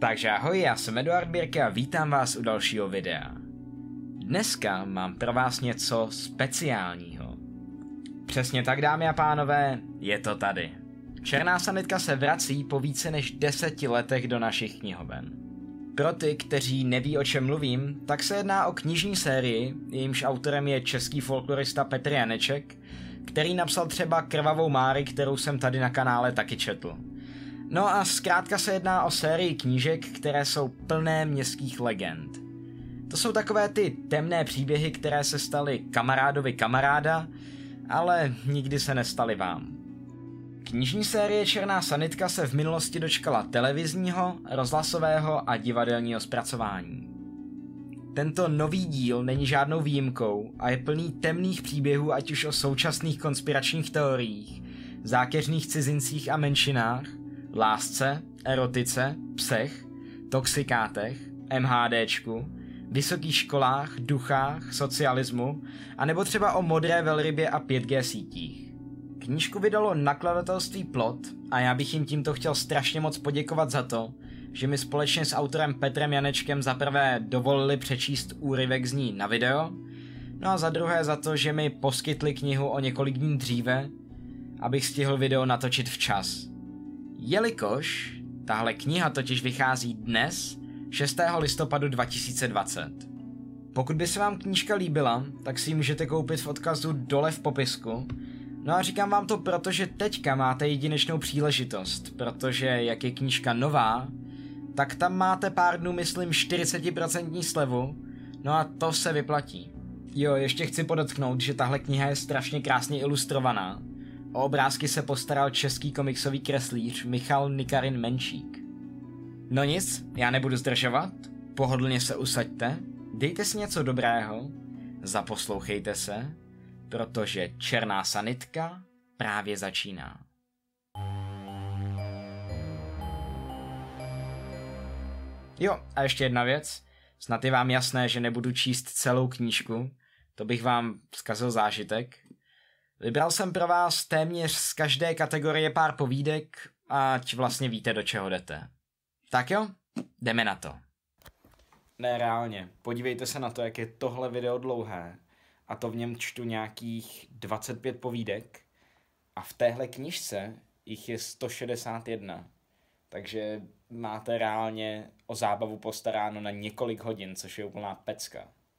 Takže ahoj, já jsem Eduard Birke a vítám vás u dalšího videa. Dneska mám pro vás něco speciálního. Přesně tak, dámy a pánové, je to tady. Černá sanitka se vrací po více než 10 letech do našich knihoven. Pro ty, kteří neví, o čem mluvím, tak se jedná o knižní sérii, jejímž autorem je český folklorista Petr Janeček, který napsal třeba Krvavou Mári, kterou jsem tady na kanále taky četl. No a zkrátka se jedná o sérii knížek, které jsou plné městských legend. To jsou takové ty temné příběhy, které se staly kamarádovi kamaráda, ale nikdy se nestaly vám. Knižní série Černá sanitka se v minulosti dočkala televizního, rozhlasového a divadelního zpracování. Tento nový díl není žádnou výjimkou a je plný temných příběhů, ať už o současných konspiračních teoriích, zákeřných cizincích a menšinách, lásce, erotice, psech, toxikátech, MHDčku, vysokých školách, duchách, socialismu, anebo třeba o modré velrybě a 5G sítích. Knížku vydalo nakladatelství Plot a já bych jim tímto chtěl strašně moc poděkovat za to, že mi společně s autorem Petrem Janečkem za prvé dovolili přečíst úryvek z ní na video, no a za druhé za to, že mi poskytli knihu o několik dní dříve, abych stihl video natočit včas. Jelikož tahle kniha totiž vychází dnes, 6. listopadu 2020. Pokud by se vám knížka líbila, tak si ji můžete koupit v odkazu dole v popisku. No a říkám vám to proto, že teďka máte jedinečnou příležitost, protože jak je knížka nová, tak tam máte pár dnů, myslím, 40% slevu, no a to se vyplatí. Jo, ještě chci podotknout, že tahle kniha je strašně krásně ilustrovaná. O obrázky se postaral český komiksový kreslíř Michal Nikarin Menšík. No nic, já nebudu zdržovat, pohodlně se usaďte, dejte si něco dobrého, zaposlouchejte se, protože Černá sanitka právě začíná. Jo, a ještě jedna věc, snad je vám jasné, že nebudu číst celou knížku, to bych vám vzkazil zážitek. Vybral jsem pro vás téměř z každé kategorie pár povídek, ať vlastně víte, do čeho jdete. Tak jo, jdeme na to. Ne, reálně, podívejte se na to, jak je tohle video dlouhé. A to v něm čtu nějakých 25 povídek. A v téhle knižce jich je 161. Takže máte reálně o zábavu postaráno na několik hodin, což je úplná pecka.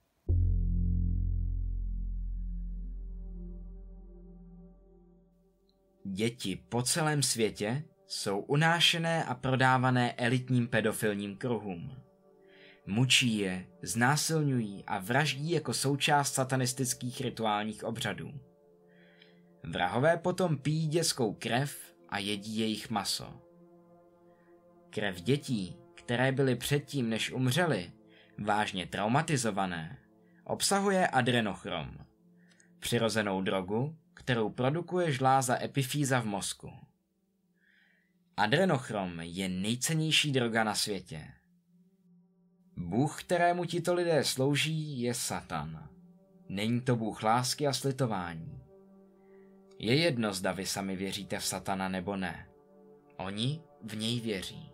Děti po celém světě jsou unášené a prodávané elitním pedofilním kruhům. Mučí je, znásilňují a vraždí jako součást satanistických rituálních obřadů. Vrahové potom pijí dětskou krev a jedí jejich maso. Krev dětí, které byly předtím, než umřely, vážně traumatizované, obsahuje adrenochrom, přirozenou drogu, kterou produkuje žláza epifýza v mozku. Adrenochrom je nejcennější droga na světě. Bůh, kterému tito lidé slouží, je Satan. Není to Bůh lásky a slitování. Je jedno, zda vy sami věříte v Satana nebo ne. Oni v něj věří.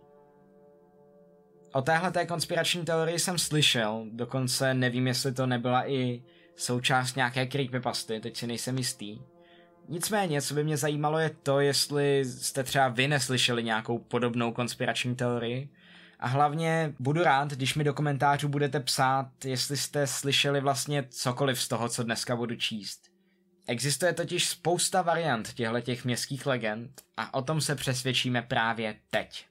O téhleté konspirační teorii jsem slyšel, dokonce nevím, jestli to nebyla i součást nějaké creepypasty, teď si nejsem jistý. Nicméně, co by mě zajímalo, je to, jestli jste třeba vy neslyšeli nějakou podobnou konspirační teorii. A hlavně budu rád, když mi do komentářů budete psát, jestli jste slyšeli vlastně cokoliv z toho, co dneska budu číst. Existuje totiž spousta variant těchto městských legend a o tom se přesvědčíme právě teď.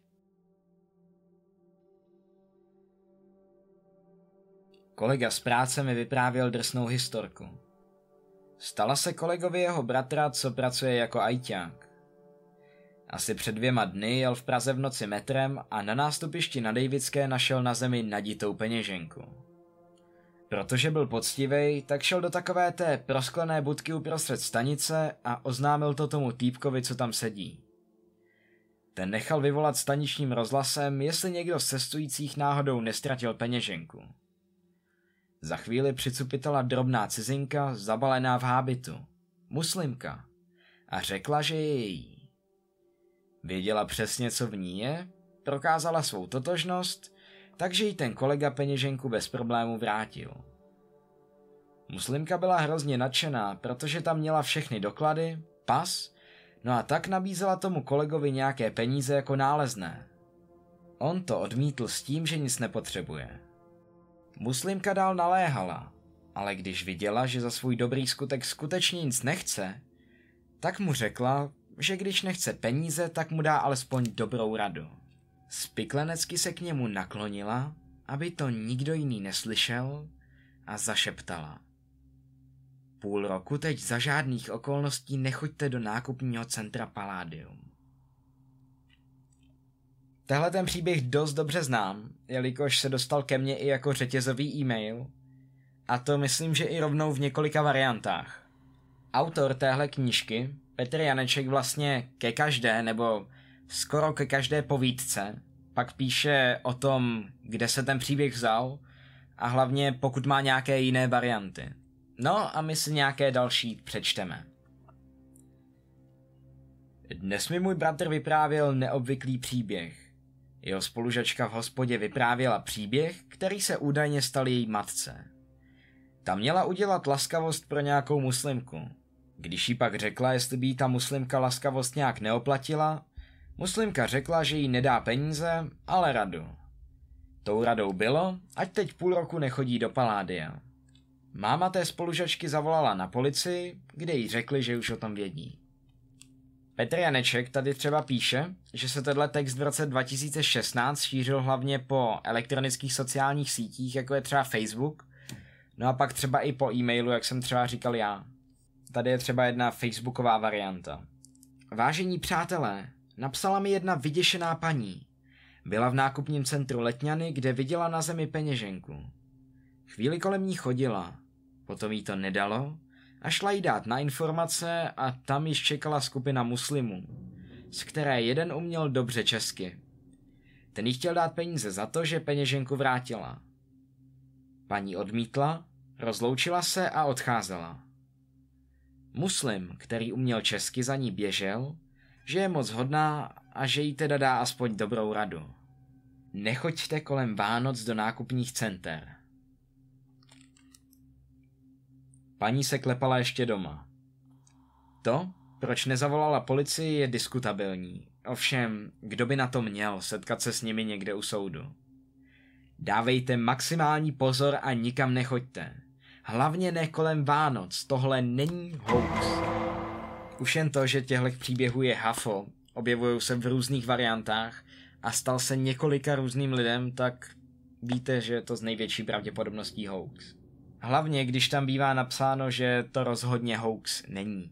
Kolega z práce mi vyprávěl drsnou historku. Stala se kolegovi jeho bratra, co pracuje jako ajťák. Asi před 2 dny jel v Praze v noci metrem a na nástupišti na Dejvické našel na zemi naditou peněženku. Protože byl poctivej, tak šel do takové té prosklené budky uprostřed stanice a oznámil to tomu týpkovi, co tam sedí. Ten nechal vyvolat staničním rozhlasem, jestli někdo z cestujících náhodou nestratil peněženku. Za chvíli přicupitala drobná cizinka zabalená v hábitu, muslimka, a řekla, že je její. Věděla přesně, co v ní je, prokázala svou totožnost, takže jí ten kolega peněženku bez problému vrátil. Muslimka byla hrozně nadšená, protože tam měla všechny doklady, pas, no a tak nabízela tomu kolegovi nějaké peníze jako nálezné. On to odmítl s tím, že nic nepotřebuje. Muslimka dál naléhala, ale když viděla, že za svůj dobrý skutek skutečně nic nechce, tak mu řekla, že když nechce peníze, tak mu dá alespoň dobrou radu. Spiklenecky se k němu naklonila, aby to nikdo jiný neslyšel, a zašeptala: Půl roku teď za žádných okolností nechoďte do nákupního centra Palladium. Tehle ten příběh dost dobře znám, jelikož se dostal ke mně i jako řetězový e-mail, a to myslím, že i rovnou v několika variantách. Autor téhle knížky, Petr Janeček, vlastně ke každé nebo skoro ke každé povídce pak píše o tom, kde se ten příběh vzal, a hlavně pokud má nějaké jiné varianty. No a my si nějaké další přečteme. Dnes mi můj bratr vyprávěl neobvyklý příběh. Jeho spolužačka v hospodě vyprávěla příběh, který se údajně stal její matce. Ta měla udělat laskavost pro nějakou muslimku. Když jí pak řekla, jestli by jí ta muslimka laskavost nějak neoplatila, muslimka řekla, že jí nedá peníze, ale radu. Tou radou bylo, ať teď půl roku nechodí do Palladia. Máma té spolužačky zavolala na policii, kde jí řekli, že už o tom vědí. Petr Janeček tady třeba píše, že se tenhle text v roce 2016 šířil hlavně po elektronických sociálních sítích, jako je třeba Facebook, no a pak třeba i po e-mailu, jak jsem třeba říkal já. Tady je třeba jedna facebooková varianta. Vážení přátelé, napsala mi jedna vyděšená paní. Byla v nákupním centru Letňany, kde viděla na zemi peněženku. Chvíli kolem ní chodila, potom jí to nedalo a šla jí dát na informace a tam již čekala skupina muslimů, z které jeden uměl dobře česky. Ten jí chtěl dát peníze za to, že peněženku vrátila. Paní odmítla, rozloučila se a odcházela. Muslim, který uměl česky, za ní běžel, že je moc hodná a že jí teda dá aspoň dobrou radu. Nechoďte kolem Vánoc do nákupních center. Paní se klepala ještě doma. To, proč nezavolala policii, je diskutabilní. Ovšem, kdo by na to měl setkat se s nimi někde u soudu? Dávejte maximální pozor a nikam nechoďte. Hlavně ne kolem Vánoc, tohle není hoax. Už jen to, že těchto příběhů je hafo, objevují se v různých variantách a stal se několika různým lidem, tak víte, že je to z největší pravděpodobností hoax. Hlavně, když tam bývá napsáno, že to rozhodně hoax není.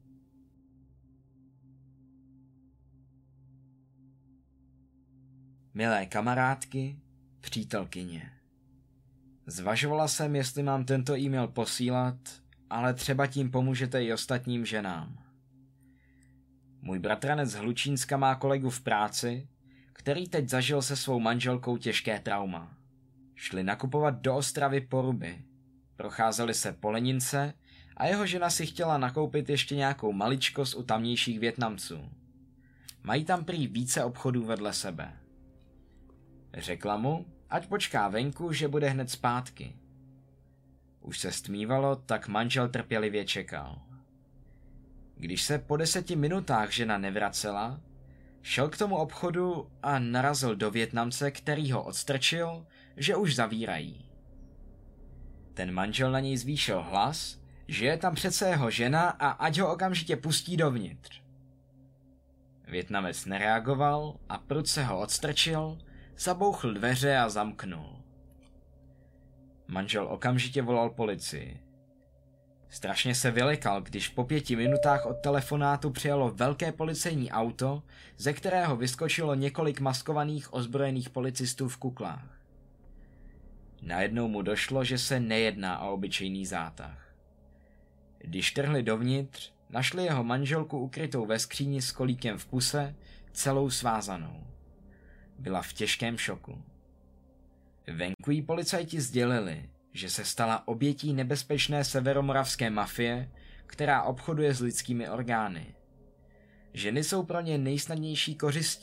Milé kamarádky, přítelkyně. Zvažovala jsem, jestli mám tento e-mail posílat, ale třeba tím pomůžete i ostatním ženám. Můj bratranec z Hlučínska má kolegu v práci, který teď zažil se svou manželkou těžké trauma. Šli nakupovat do Ostravy Poruby. Procházeli se po Lenince a jeho žena si chtěla nakoupit ještě nějakou maličkost u tamnějších Vietnamců. Mají tam prý více obchodů vedle sebe. Řekla mu, ať počká venku, že bude hned zpátky. Už se stmívalo, tak manžel trpělivě čekal. Když se po 10 minutách žena nevracela, šel k tomu obchodu a narazil do Vietnamce, který ho odstrčil, že už zavírají. Ten manžel na něj zvýšil hlas, že je tam přece jeho žena a ať ho okamžitě pustí dovnitř. Vietnamec nereagoval a prudce ho odstrčil, zabouchl dveře a zamknul. Manžel okamžitě volal policii. Strašně se vylekal, když po 5 minutách od telefonátu přijelo velké policejní auto, ze kterého vyskočilo několik maskovaných ozbrojených policistů v kuklách. Najednou mu došlo, že se nejedná o obyčejný zátah. Když trhli dovnitř, našli jeho manželku ukrytou ve skříni s kolíkem v puse, celou svázanou. Byla v těžkém šoku. Venku jí policajti sdělili, že se stala obětí nebezpečné severomoravské mafie, která obchoduje s lidskými orgány. Ženy jsou pro ně nejsnadnější kořistí,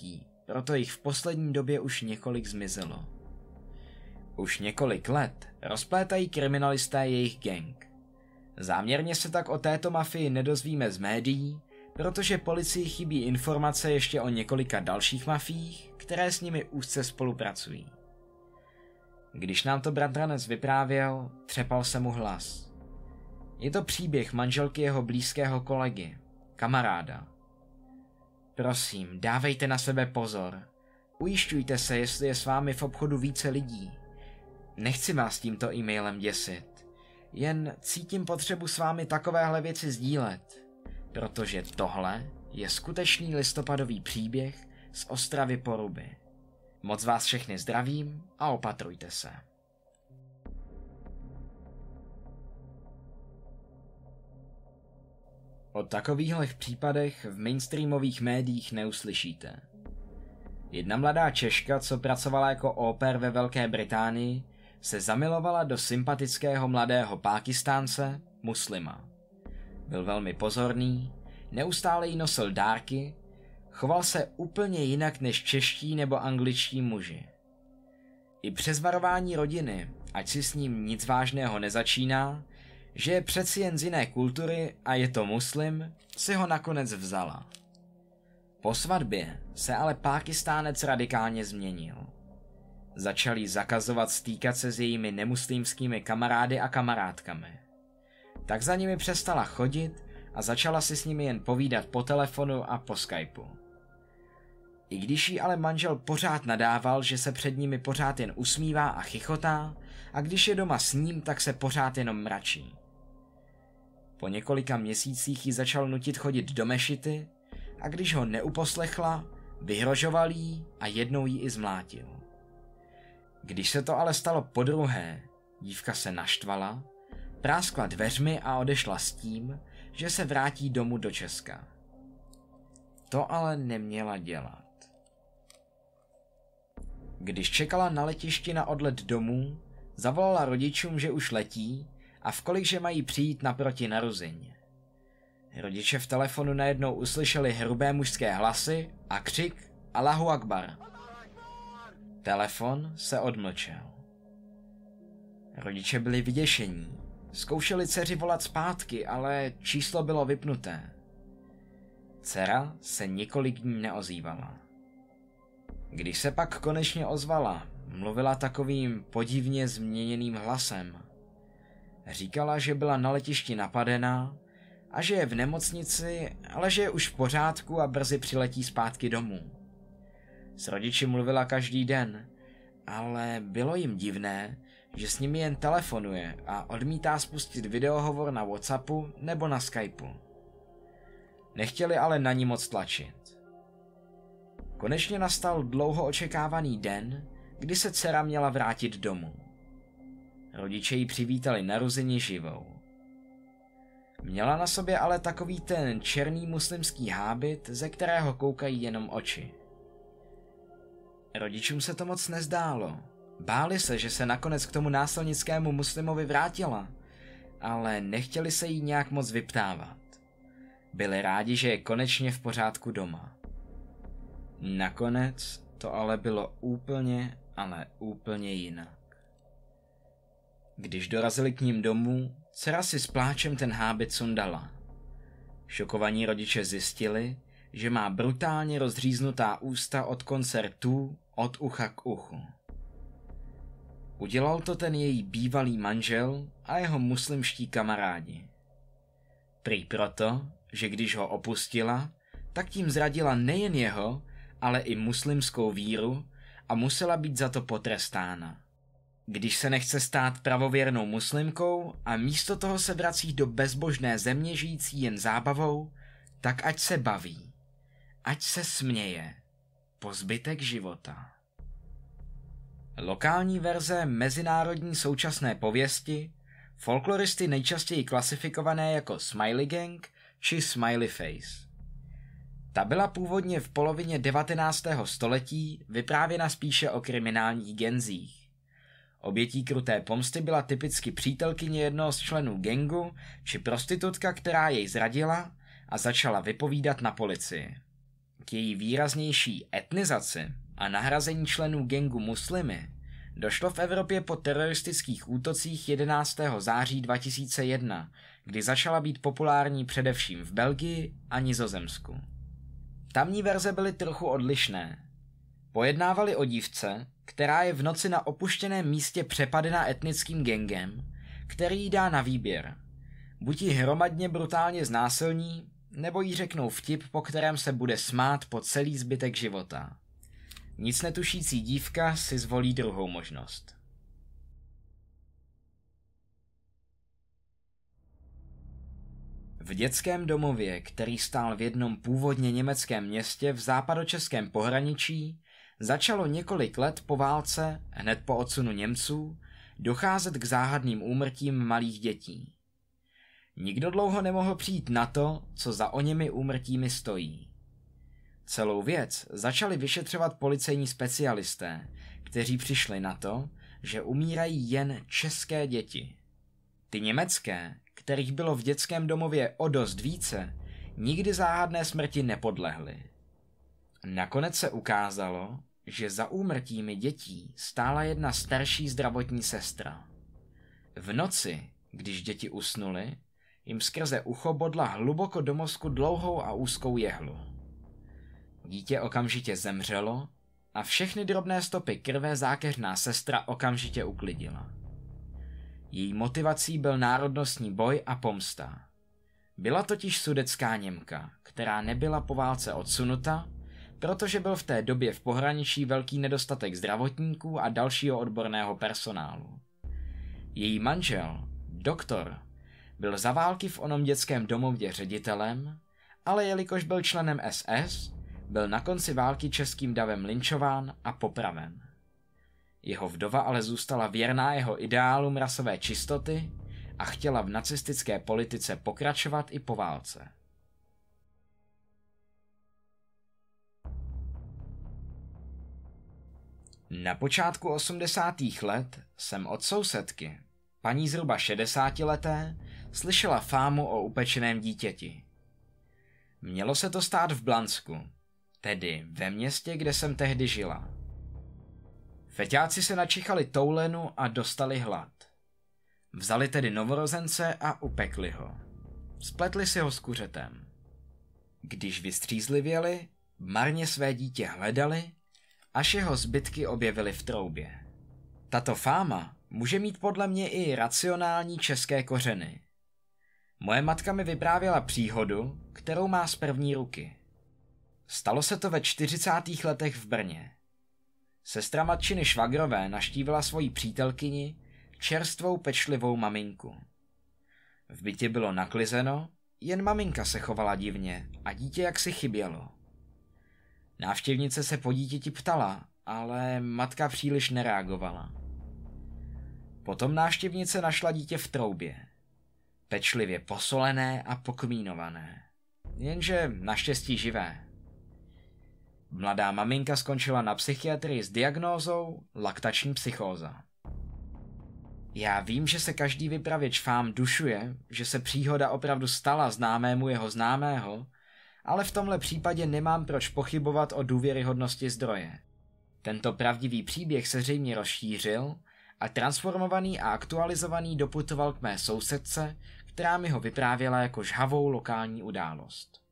proto jich v poslední době už několik zmizelo. Už několik let rozplétají kriminalisté jejich gang. Záměrně se tak o této mafii nedozvíme z médií, protože policii chybí informace ještě o několika dalších mafiích, které s nimi úzce spolupracují. Když nám to bratranec vyprávěl, třepal se mu hlas. Je to příběh manželky jeho blízkého kolegy, kamaráda. Prosím, dávejte na sebe pozor. Ujišťujte se, jestli je s vámi v obchodu více lidí. Nechci vás tímto e-mailem děsit. Jen cítím potřebu s vámi takovéhle věci sdílet, protože tohle je skutečný listopadový příběh z Ostravy Poruby. Moc vás všechny zdravím a opatrujte se. O takovýchhle případech v mainstreamových médiích neuslyšíte. Jedna mladá Češka, co pracovala jako au pair ve Velké Británii, se zamilovala do sympatického mladého Pákistánce, muslima. Byl velmi pozorný, neustále jí nosil dárky, choval se úplně jinak než čeští nebo angličtí muži. I přes varování rodiny, ať si s ním nic vážného nezačíná, že je přeci jen z jiné kultury a je to muslim, si ho nakonec vzala. Po svatbě se ale Pákistánec radikálně změnil. Začal jí zakazovat stýkat se s jejími nemuslimskými kamarády a kamarádkami. Tak za nimi přestala chodit a začala si s nimi jen povídat po telefonu a po Skypeu. I když jí ale manžel pořád nadával, že se před nimi pořád jen usmívá a chichotá, a když je doma s ním, tak se pořád jenom mračí. Po několika měsících jí začal nutit chodit do mešity a když ho neuposlechla, vyhrožoval jí a jednou jí i zmlátil. Když se to ale stalo podruhé, dívka se naštvala, práskla dveřmi a odešla s tím, že se vrátí domů do Česka. To ale neměla dělat. Když čekala na letišti na odlet domů, zavolala rodičům, že už letí a v kolik že mají přijít naproti narozeně. Rodiče v telefonu najednou uslyšeli hrubé mužské hlasy a křik Allahu Akbar. Telefon se odmlčel. Rodiče byli vyděšení. Zkoušeli dceři volat zpátky, ale číslo bylo vypnuté. Dcera se několik dní neozývala. Když se pak konečně ozvala, mluvila takovým podivně změněným hlasem. Říkala, že byla na letišti napadená a že je v nemocnici, ale že je už v pořádku a brzy přiletí zpátky domů. S rodiči mluvila každý den, ale bylo jim divné, že s nimi jen telefonuje a odmítá spustit videohovor na WhatsAppu nebo na Skypeu. Nechtěli ale na ní moc tlačit. Konečně nastal dlouho očekávaný den, kdy se dcera měla vrátit domů. Rodiče ji přivítali narození živou. Měla na sobě ale takový ten černý muslimský hábit, ze kterého koukají jenom oči. Rodičům se to moc nezdálo. Báli se, že se nakonec k tomu násilnickému muslimovi vrátila, ale nechtěli se jí nějak moc vyptávat. Byli rádi, že je konečně v pořádku doma. Nakonec to ale bylo úplně, ale úplně jinak. Když dorazili k ním domů, dcera si s pláčem ten hábit sundala. Šokovaní rodiče zjistili, že má brutálně rozříznutá ústa od konce rtů od ucha k uchu. Udělal to ten její bývalý manžel a jeho muslimští kamarádi. Prý proto, že když ho opustila, tak tím zradila nejen jeho, ale i muslimskou víru a musela být za to potrestána. Když se nechce stát pravověrnou muslimkou a místo toho se vrací do bezbožné země žijící jen zábavou, tak ať se baví, ať se směje, po zbytek života. Lokální verze mezinárodní současné pověsti, folkloristy nejčastěji klasifikované jako Smiley Gang či Smiley Face. Ta byla původně v polovině 19. století vyprávěna spíše o kriminálních genzích. Obětí kruté pomsty byla typicky přítelkyně jednoho z členů gangu či prostitutka, která jej zradila a začala vypovídat na policii. K její výraznější etnizaci a nahrazení členů gangu muslimy došlo v Evropě po teroristických útocích 11. září 2001, kdy začala být populární především v Belgii a Nizozemsku. Tamní verze byly trochu odlišné. Pojednávali o dívce, která je v noci na opuštěném místě přepadena etnickým gangem, který jí dá na výběr. Buď ji hromadně brutálně znásilní, nebo jí řeknou vtip, po kterém se bude smát po celý zbytek života. Nic netušící dívka si zvolí druhou možnost. V dětském domově, který stál v jednom původně německém městě v západočeském pohraničí, začalo několik let po válce, hned po odsunu Němců, docházet k záhadným úmrtím malých dětí. Nikdo dlouho nemohl přijít na to, co za oněmi úmrtími stojí. Celou věc začali vyšetřovat policejní specialisté, kteří přišli na to, že umírají jen české děti. Ty německé, kterých bylo v dětském domově o dost více, nikdy záhadné smrti nepodlehly. Nakonec se ukázalo, že za úmrtími dětí stála jedna starší zdravotní sestra. V noci, když děti usnuly, jim skrze ucho bodla hluboko do mozku dlouhou a úzkou jehlu. Dítě okamžitě zemřelo a všechny drobné stopy krve zákeřná sestra okamžitě uklidila. Její motivací byl národnostní boj a pomsta. Byla totiž sudetská Němka, která nebyla po válce odsunuta, protože byl v té době v pohraničí velký nedostatek zdravotníků a dalšího odborného personálu. Její manžel, doktor, byl za války v onom dětském domově ředitelem, ale jelikož byl členem SS, byl na konci války českým davem lynčován a popraven. Jeho vdova ale zůstala věrná jeho ideálům rasové čistoty a chtěla v nacistické politice pokračovat i po válce. Na počátku 80. let jsem od sousedky, paní zhruba 60leté, slyšela fámu o upečeném dítěti. Mělo se to stát v Blansku, tedy ve městě, kde jsem tehdy žila. Feťáci se načichali toulenu a dostali hlad. Vzali tedy novorozence a upekli ho. Spletli si ho s kuřetem. Když vystřízlivěli, marně své dítě hledali, až jeho zbytky objevili v troubě. Tato fáma může mít podle mě i racionální české kořeny. Moje matka mi vyprávěla příhodu, kterou má z první ruky. Stalo se to ve 40. letech v Brně. Sestra matčiny švagrové navštívila svoji přítelkyni, čerstvou pečlivou maminku. V bytě bylo naklizeno, jen maminka se chovala divně a dítě jaksi chybělo. Návštěvnice se po dítěti ptala, ale matka příliš nereagovala. Potom návštěvnice našla dítě v troubě. Pečlivě posolené a pokmínované. Jenže naštěstí živé. Mladá maminka skončila na psychiatrii s diagnózou laktační psychóza. Já vím, že se každý vypravěč fám dušuje, že se příhoda opravdu stala známému jeho známého, ale v tomhle případě nemám proč pochybovat o důvěryhodnosti zdroje. Tento pravdivý příběh se zřejmě rozšířil a transformovaný a aktualizovaný doputoval k mé sousedce, která mi ho vyprávěla jako žhavou lokální událost.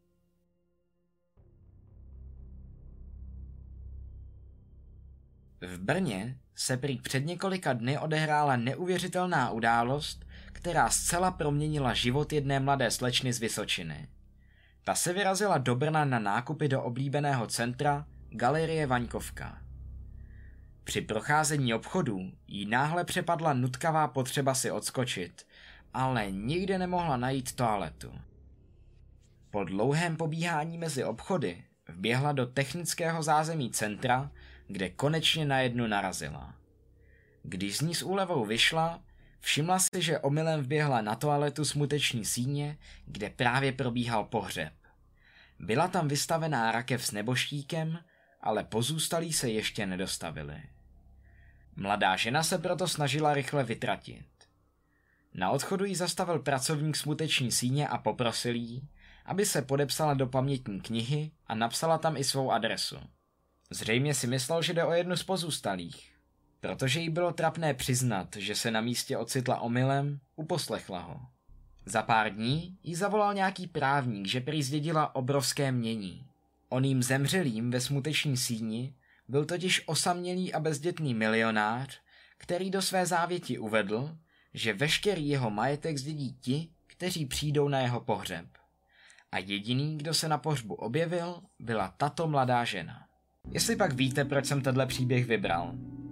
V Brně se prý před několika dny odehrála neuvěřitelná událost, která zcela proměnila život jedné mladé slečny z Vysočiny. Ta se vyrazila do Brna na nákupy do oblíbeného centra Galerie Vaňkovka. Při procházení obchodů jí náhle přepadla nutkavá potřeba si odskočit, ale nikde nemohla najít toaletu. Po dlouhém pobíhání mezi obchody vběhla do technického zázemí centra, kde konečně na jednu narazila. Když z ní s úlevou vyšla, všimla si, že omylem vběhla na toaletu smuteční síně, kde právě probíhal pohřeb. Byla tam vystavená rakev s neboštíkem, ale pozůstalí se ještě nedostavili. Mladá žena se proto snažila rychle vytratit. Na odchodu jí zastavil pracovník smuteční síně a poprosil jí, aby se podepsala do pamětní knihy a napsala tam i svou adresu. Zřejmě si myslel, že jde o jednu z pozůstalých. Protože jí bylo trapné přiznat, že se na místě ocitla omylem, uposlechla ho. Za pár dní jí zavolal nějaký právník, že prý zdědila obrovské jmění. Oným zemřelým ve smuteční síni byl totiž osamělý a bezdětný milionář, který do své závěti uvedl, že veškerý jeho majetek zdědí ti, kteří přijdou na jeho pohřeb. A jediný, kdo se na pohřbu objevil, byla tato mladá žena. Jestli pak víte, proč jsem tenhle příběh vybral.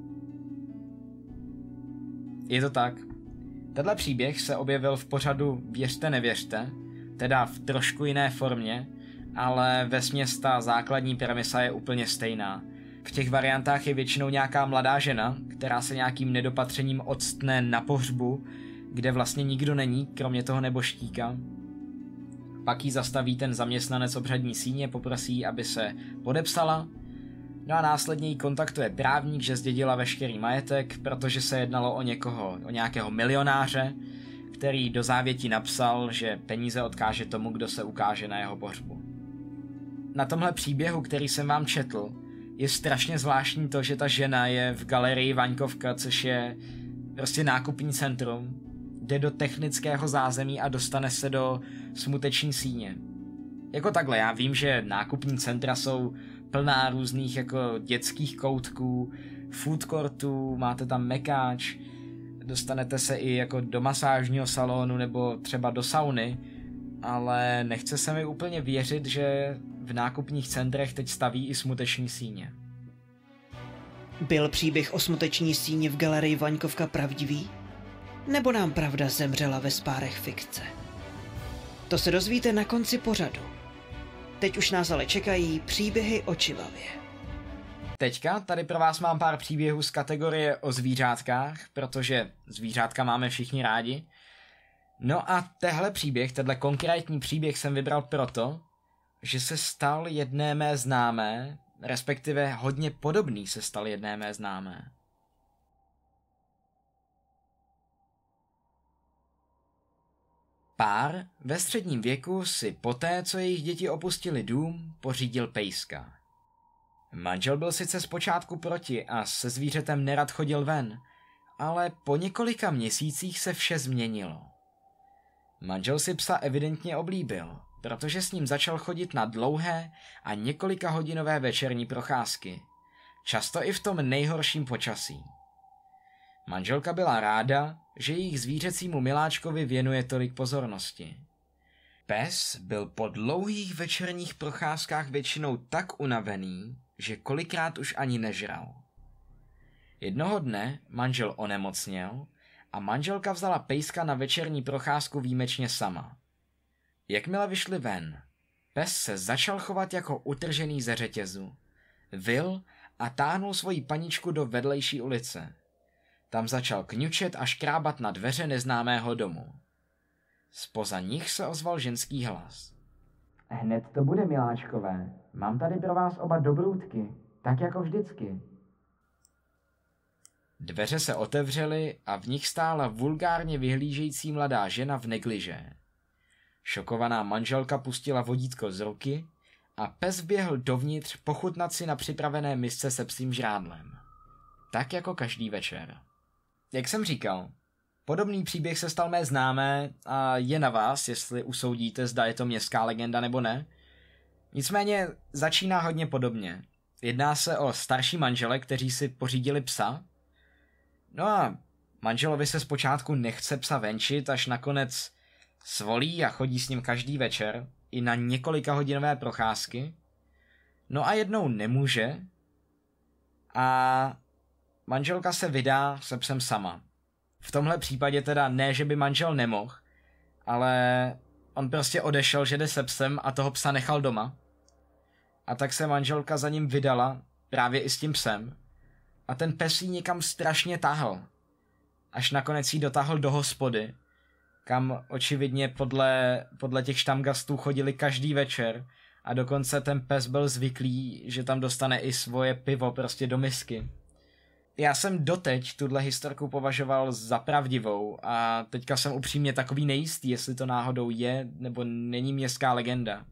Je to tak. Tenhle příběh se objevil v pořadu Věřte nevěřte, teda v trošku jiné formě, ale vesměs ta základní premisa je úplně stejná. V těch variantách je většinou nějaká mladá žena, která se nějakým nedopatřením octne na pohřbu, kde vlastně nikdo není, kromě toho neboštíka. Pak jí zastaví ten zaměstnanec obřadní síně, poprosí, aby se podepsala, no a následně jí kontaktuje právník, že zdědila veškerý majetek, protože se jednalo o nějakého milionáře, který do závěti napsal, že peníze odkáže tomu, kdo se ukáže na jeho pohřbu. Na tomhle příběhu, který jsem vám četl, je strašně zvláštní to, že ta žena je v galerii Vaňkovka, což je prostě nákupní centrum, jde do technického zázemí a dostane se do smuteční síně. Jako takhle, já vím, že nákupní centra jsou plná různých jako dětských koutků, food courtů, máte tam mekáč, dostanete se i jako do masážního salonu nebo třeba do sauny, ale nechce se mi úplně věřit, že v nákupních centrech teď staví i smuteční síně. Byl příběh o smuteční síni v galerii Vaňkovka pravdivý? Nebo nám pravda zemřela ve spárech fikce? To se dozvíte na konci pořadu. Teď už nás ale čekají příběhy o Čivavě. Teďka tady pro vás mám pár příběhů z kategorie o zvířátkách, protože zvířátka máme všichni rádi. No a tenhle konkrétní příběh jsem vybral proto, že se stal jedné mé známé, respektive hodně podobný se stal jedné mé známé. Pár ve středním věku si poté, co jejich děti opustili dům, pořídil pejska. Manžel byl sice zpočátku proti a se zvířetem nerad chodil ven, ale po několika měsících se vše změnilo. Manžel si psa evidentně oblíbil, protože s ním začal chodit na dlouhé a několika hodinové večerní procházky, často i v tom nejhorším počasí. Manželka byla ráda, že jejich zvířecímu miláčkovi věnuje tolik pozornosti. Pes byl po dlouhých večerních procházkách většinou tak unavený, že kolikrát už ani nežral. Jednoho dne manžel onemocněl a manželka vzala pejska na večerní procházku výjimečně sama. Jakmile vyšli ven, pes se začal chovat jako utržený ze řetězu. Vyl a táhnul svoji paničku do vedlejší ulice. Tam začal kňučet a škrábat na dveře neznámého domu. Zpoza nich se ozval ženský hlas. Hned to bude, miláčkové. Mám tady pro vás oba dobrůdky, tak jako vždycky. Dveře se otevřely a v nich stála vulgárně vyhlížející mladá žena v negliže. Šokovaná manželka pustila vodítko z ruky a pes běhl dovnitř pochutnat si na připravené misce se psím žrádlem. Tak jako každý večer. Jak jsem říkal, podobný příběh se stal mé známé a je na vás, jestli usoudíte, zda je to městská legenda nebo ne. Nicméně začíná hodně podobně. Jedná se o starší manžele, kteří si pořídili psa. No a manželovi se zpočátku nechce psa venčit, až nakonec svolí a chodí s ním každý večer i na několika hodinové procházky. No a jednou nemůže a manželka se vydá se psem sama. V tomhle případě teda ne, že by manžel nemohl, ale on prostě odešel, že jde se psem a toho psa nechal doma. A tak se manželka za ním vydala, právě i s tím psem. A ten pes jí někam strašně táhl. Až nakonec jí dotáhl do hospody, kam očividně podle těch štamgastů chodili každý večer a dokonce ten pes byl zvyklý, že tam dostane i svoje pivo prostě do misky. já jsem doteď tuhle historku považoval za pravdivou a teďka jsem upřímně takový nejistý, jestli to náhodou je nebo není městská legenda.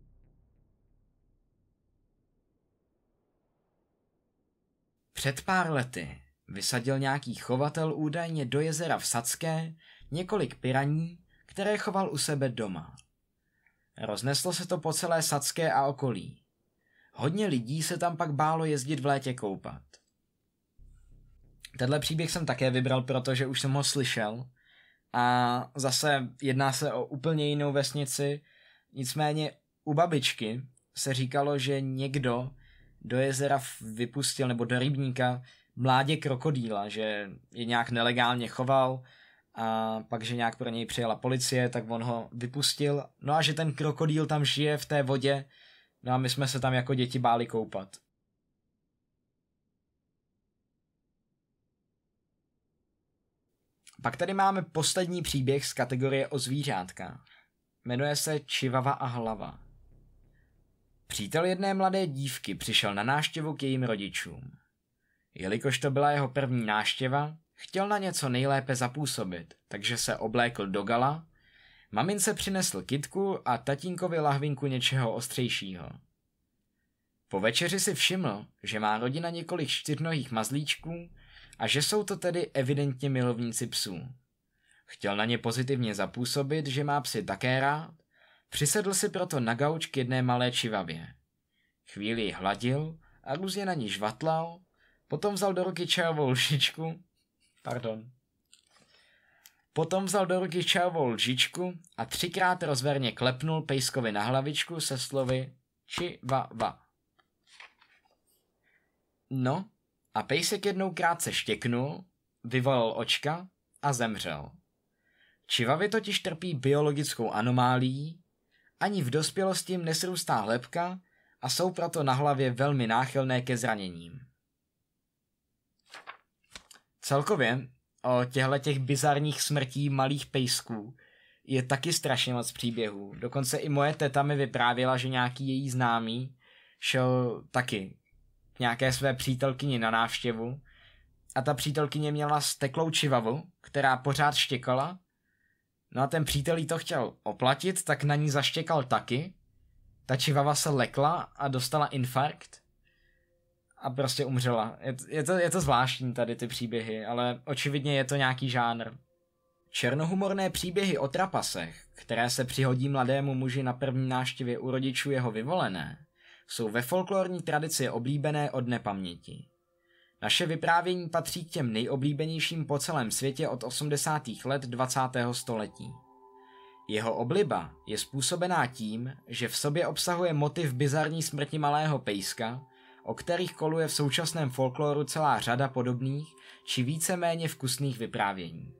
Před pár lety vysadil nějaký chovatel údajně do jezera v Sadské několik piraní, které choval u sebe doma. Rozneslo se to po celé Sadské a okolí. Hodně lidí se tam pak bálo jezdit v létě koupat. Tenhle příběh jsem také vybral, protože už jsem ho slyšel a zase jedná se o úplně jinou vesnici, nicméně u babičky se říkalo, že někdo do jezera vypustil nebo do rybníka mládě krokodýla, že je nějak nelegálně choval a pak, že nějak pro něj přijela policie, tak on ho vypustil. No a že ten krokodýl tam žije v té vodě, no a my jsme se tam jako děti báli koupat. Pak tady máme poslední příběh z kategorie o zvířátka. Jmenuje se Čivava a hlava. Přítel jedné mladé dívky přišel na návštěvu k jejím rodičům. Jelikož to byla jeho první návštěva, chtěl na něco nejlépe zapůsobit, takže se oblékl do gala, mamince přinesl kytku a tatínkovi lahvinku něčeho ostřejšího. Po večeři si všiml, že má rodina několik čtyřnohých mazlíčků a že jsou to tedy evidentně milovníci psů. Chtěl na ně pozitivně zapůsobit, že má psy také rád, přisedl si proto na gauč k jedné malé čivavě. Chvíli ji hladil a různě na ní žvatlal, potom vzal do ruky čajovou lžičku a 3krát rozverně klepnul pejskovi na hlavičku se slovy Čivava. No, a pejsek jednou krátce štěknul, vyvolal očka a zemřel. Čivavy totiž trpí biologickou anomálií, ani v dospělosti jim nesrůstá lebka a jsou proto na hlavě velmi náchylné ke zraněním. Celkově o těchto bizarních smrtí malých pejsků je taky strašně moc příběhů. Dokonce i moje teta mi vyprávěla, že nějaký její známý šel taky k nějaké své přítelkyni na návštěvu a ta přítelkyně měla steklou čivavu, která pořád štěkala. No a ten přítel jí to chtěl oplatit, tak na ní zaštěkal taky. Ta čivava se lekla a dostala infarkt a prostě umřela. Je to zvláštní tady ty příběhy, ale očividně je to nějaký žánr. Černohumorné příběhy o trapasech, které se přihodí mladému muži na první návštěvě u rodičů jeho vyvolené, jsou ve folklorní tradici oblíbené od nepaměti. Naše vyprávění patří k těm nejoblíbenějším po celém světě od 80. let 20. století. Jeho obliba je způsobená tím, že v sobě obsahuje motiv bizarní smrti malého pejska, o kterých koluje v současném folkloru celá řada podobných či víceméně vkusných vyprávění.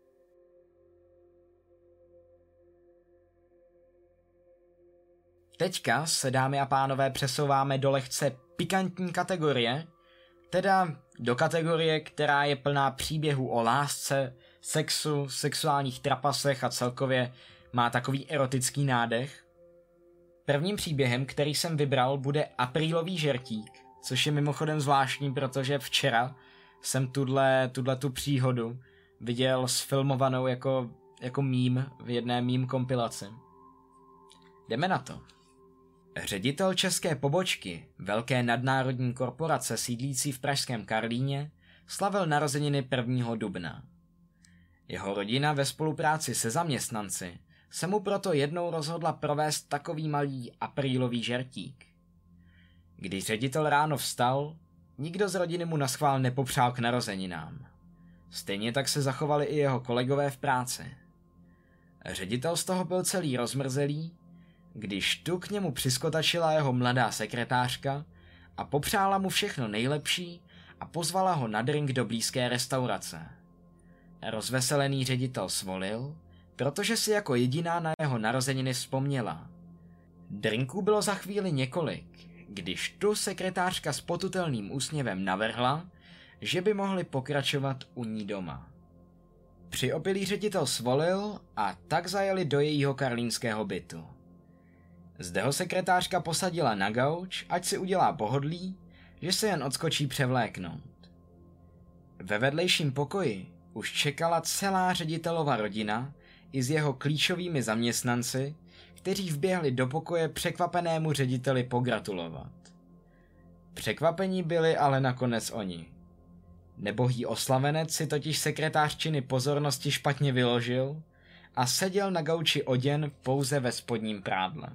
Teďka se, dámy a pánové, přesouváme do lehce pikantní kategorie, teda do kategorie, která je plná příběhů o lásce, sexu, sexuálních trapasech a celkově má takový erotický nádech. Prvním příběhem, který jsem vybral, bude Aprílový žertík, což je mimochodem zvláštní, protože včera jsem tu příhodu viděl sfilmovanou jako meme v jedné meme kompilaci. Jdeme na to. Ředitel české pobočky velké nadnárodní korporace sídlící v pražském Karlíně slavil narozeniny 1. dubna. Jeho rodina ve spolupráci se zaměstnanci se mu proto jednou rozhodla provést takový malý aprílový žertík. Když ředitel ráno vstal, nikdo z rodiny mu naschvál nepopřál k narozeninám. Stejně tak se zachovali i jeho kolegové v práci. Ředitel z toho byl celý rozmrzelý, když tu k němu přiskotačila jeho mladá sekretářka a popřála mu všechno nejlepší a pozvala ho na drink do blízké restaurace. Rozveselený ředitel svolil, protože si jako jediná na jeho narozeniny vzpomněla. Drinků bylo za chvíli několik, když tu sekretářka s potutelným úsměvem navrhla, že by mohli pokračovat u ní doma. Přiopilý ředitel svolil a tak zajeli do jejího karlínského bytu. Zde ho sekretářka posadila na gauč, ať si udělá pohodlí, že se jen odskočí převléknout. Ve vedlejším pokoji už čekala celá ředitelova rodina i s jeho klíčovými zaměstnanci, kteří vběhli do pokoje překvapenému řediteli pogratulovat. Překvapení byli ale nakonec oni. Nebohý oslavenec si totiž sekretářčiny pozornosti špatně vyložil a seděl na gauči oděn pouze ve spodním prádle.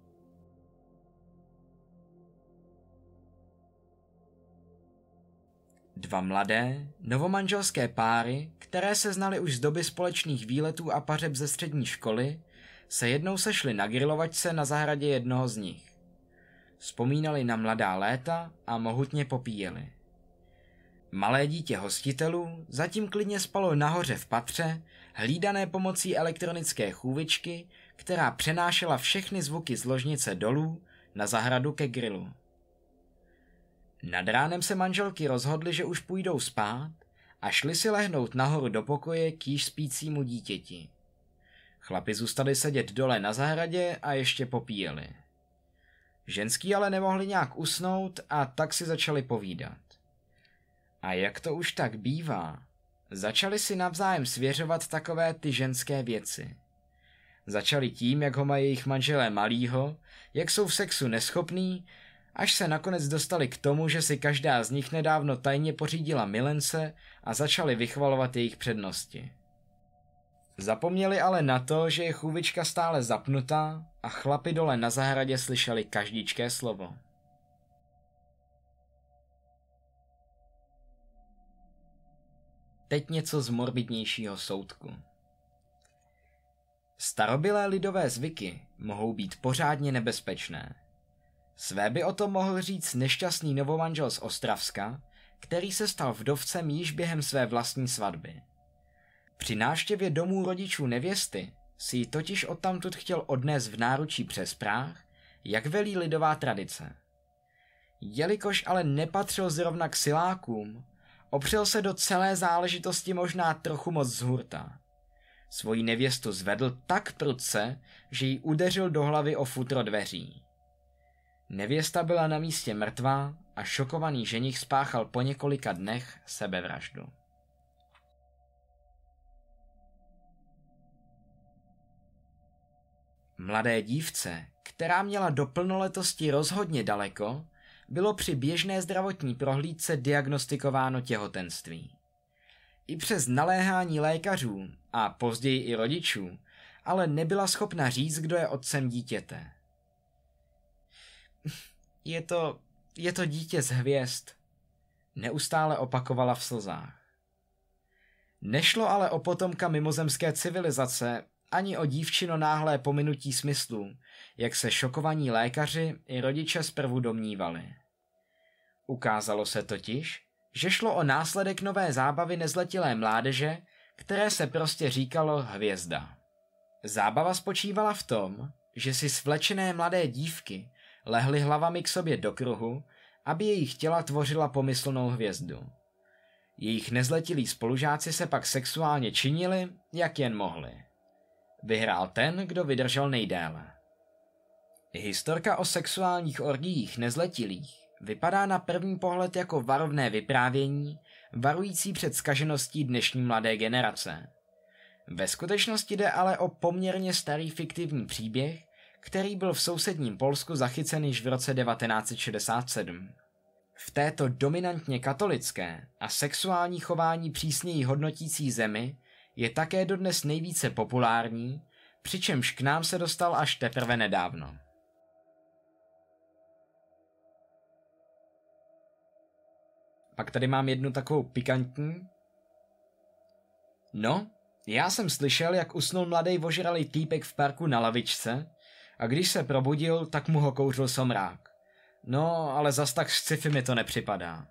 Dva mladé, novomanželské páry, které se znali už z doby společných výletů a pařeb ze střední školy, se jednou sešli na grilovačce na zahradě jednoho z nich. Vzpomínali na mladá léta a mohutně popíjeli. Malé dítě hostitelů zatím klidně spalo nahoře v patře, hlídané pomocí elektronické chůvičky, která přenášela všechny zvuky z ložnice dolů na zahradu ke grilu. Nad ránem se manželky rozhodly, že už půjdou spát a šli si lehnout nahoru do pokoje k již spícímu dítěti. Chlapi zůstali sedět dole na zahradě a ještě popíjeli. Ženský ale nemohli nějak usnout a tak si začali povídat. A jak to už tak bývá, začali si navzájem svěřovat takové ty ženské věci. Začali tím, jak ho mají jejich manželé malýho, jak jsou v sexu neschopný, až se nakonec dostali k tomu, že si každá z nich nedávno tajně pořídila milence a začali vychvalovat jejich přednosti. Zapomněli ale na to, že je chůvička stále zapnutá a chlapi dole na zahradě slyšeli každičké slovo. Teď něco z morbidnějšího soudku. Starobylé lidové zvyky mohou být pořádně nebezpečné. Své by o tom mohl říct nešťastný novomanžel z Ostravska, který se stal vdovcem již během své vlastní svatby. Při návštěvě domů rodičů nevěsty si ji totiž odtamtud chtěl odnést v náručí přes práh, jak velí lidová tradice. Jelikož ale nepatřil zrovna k silákům, opřel se do celé záležitosti možná trochu moc z hurta. Svoji nevěstu zvedl tak prudce, že jí udeřil do hlavy o futro dveří. Nevěsta byla na místě mrtvá a šokovaný ženich spáchal po několika dnech sebevraždu. Mladé dívce, která měla do plnoletosti rozhodně daleko, bylo při běžné zdravotní prohlídce diagnostikováno těhotenství. I přes naléhání lékařů a později i rodičů, ale nebyla schopna říct, kdo je otcem dítěte. Je to dítě z hvězd, neustále opakovala v slzách. Nešlo ale o potomka mimozemské civilizace, ani o dívčino náhlé pominutí smyslů, jak se šokovaní lékaři i rodiče zprvu domnívali. Ukázalo se totiž, že šlo o následek nové zábavy nezletilé mládeže, které se prostě říkalo hvězda. Zábava spočívala v tom, že si svlečené mladé dívky lehly hlavami k sobě do kruhu, aby jejich těla tvořila pomyslnou hvězdu. Jejich nezletilí spolužáci se pak sexuálně činili, jak jen mohli. Vyhrál ten, kdo vydržel nejdéle. Historka o sexuálních orgiích nezletilých vypadá na první pohled jako varovné vyprávění, varující před zkažeností dnešní mladé generace. Ve skutečnosti jde ale o poměrně starý fiktivní příběh, který byl v sousedním Polsku zachycen již v roce 1967. V této dominantně katolické a sexuální chování přísněji hodnotící zemi je také dodnes nejvíce populární, přičemž k nám se dostal až teprve nedávno. Pak tady mám jednu takovou pikantní. No, já jsem slyšel, jak usnul mladej ožralý týpek v parku na lavičce a když se probudil, tak mu ho kouřil somrák. No, ale zas tak sci-fi mi to nepřipadá.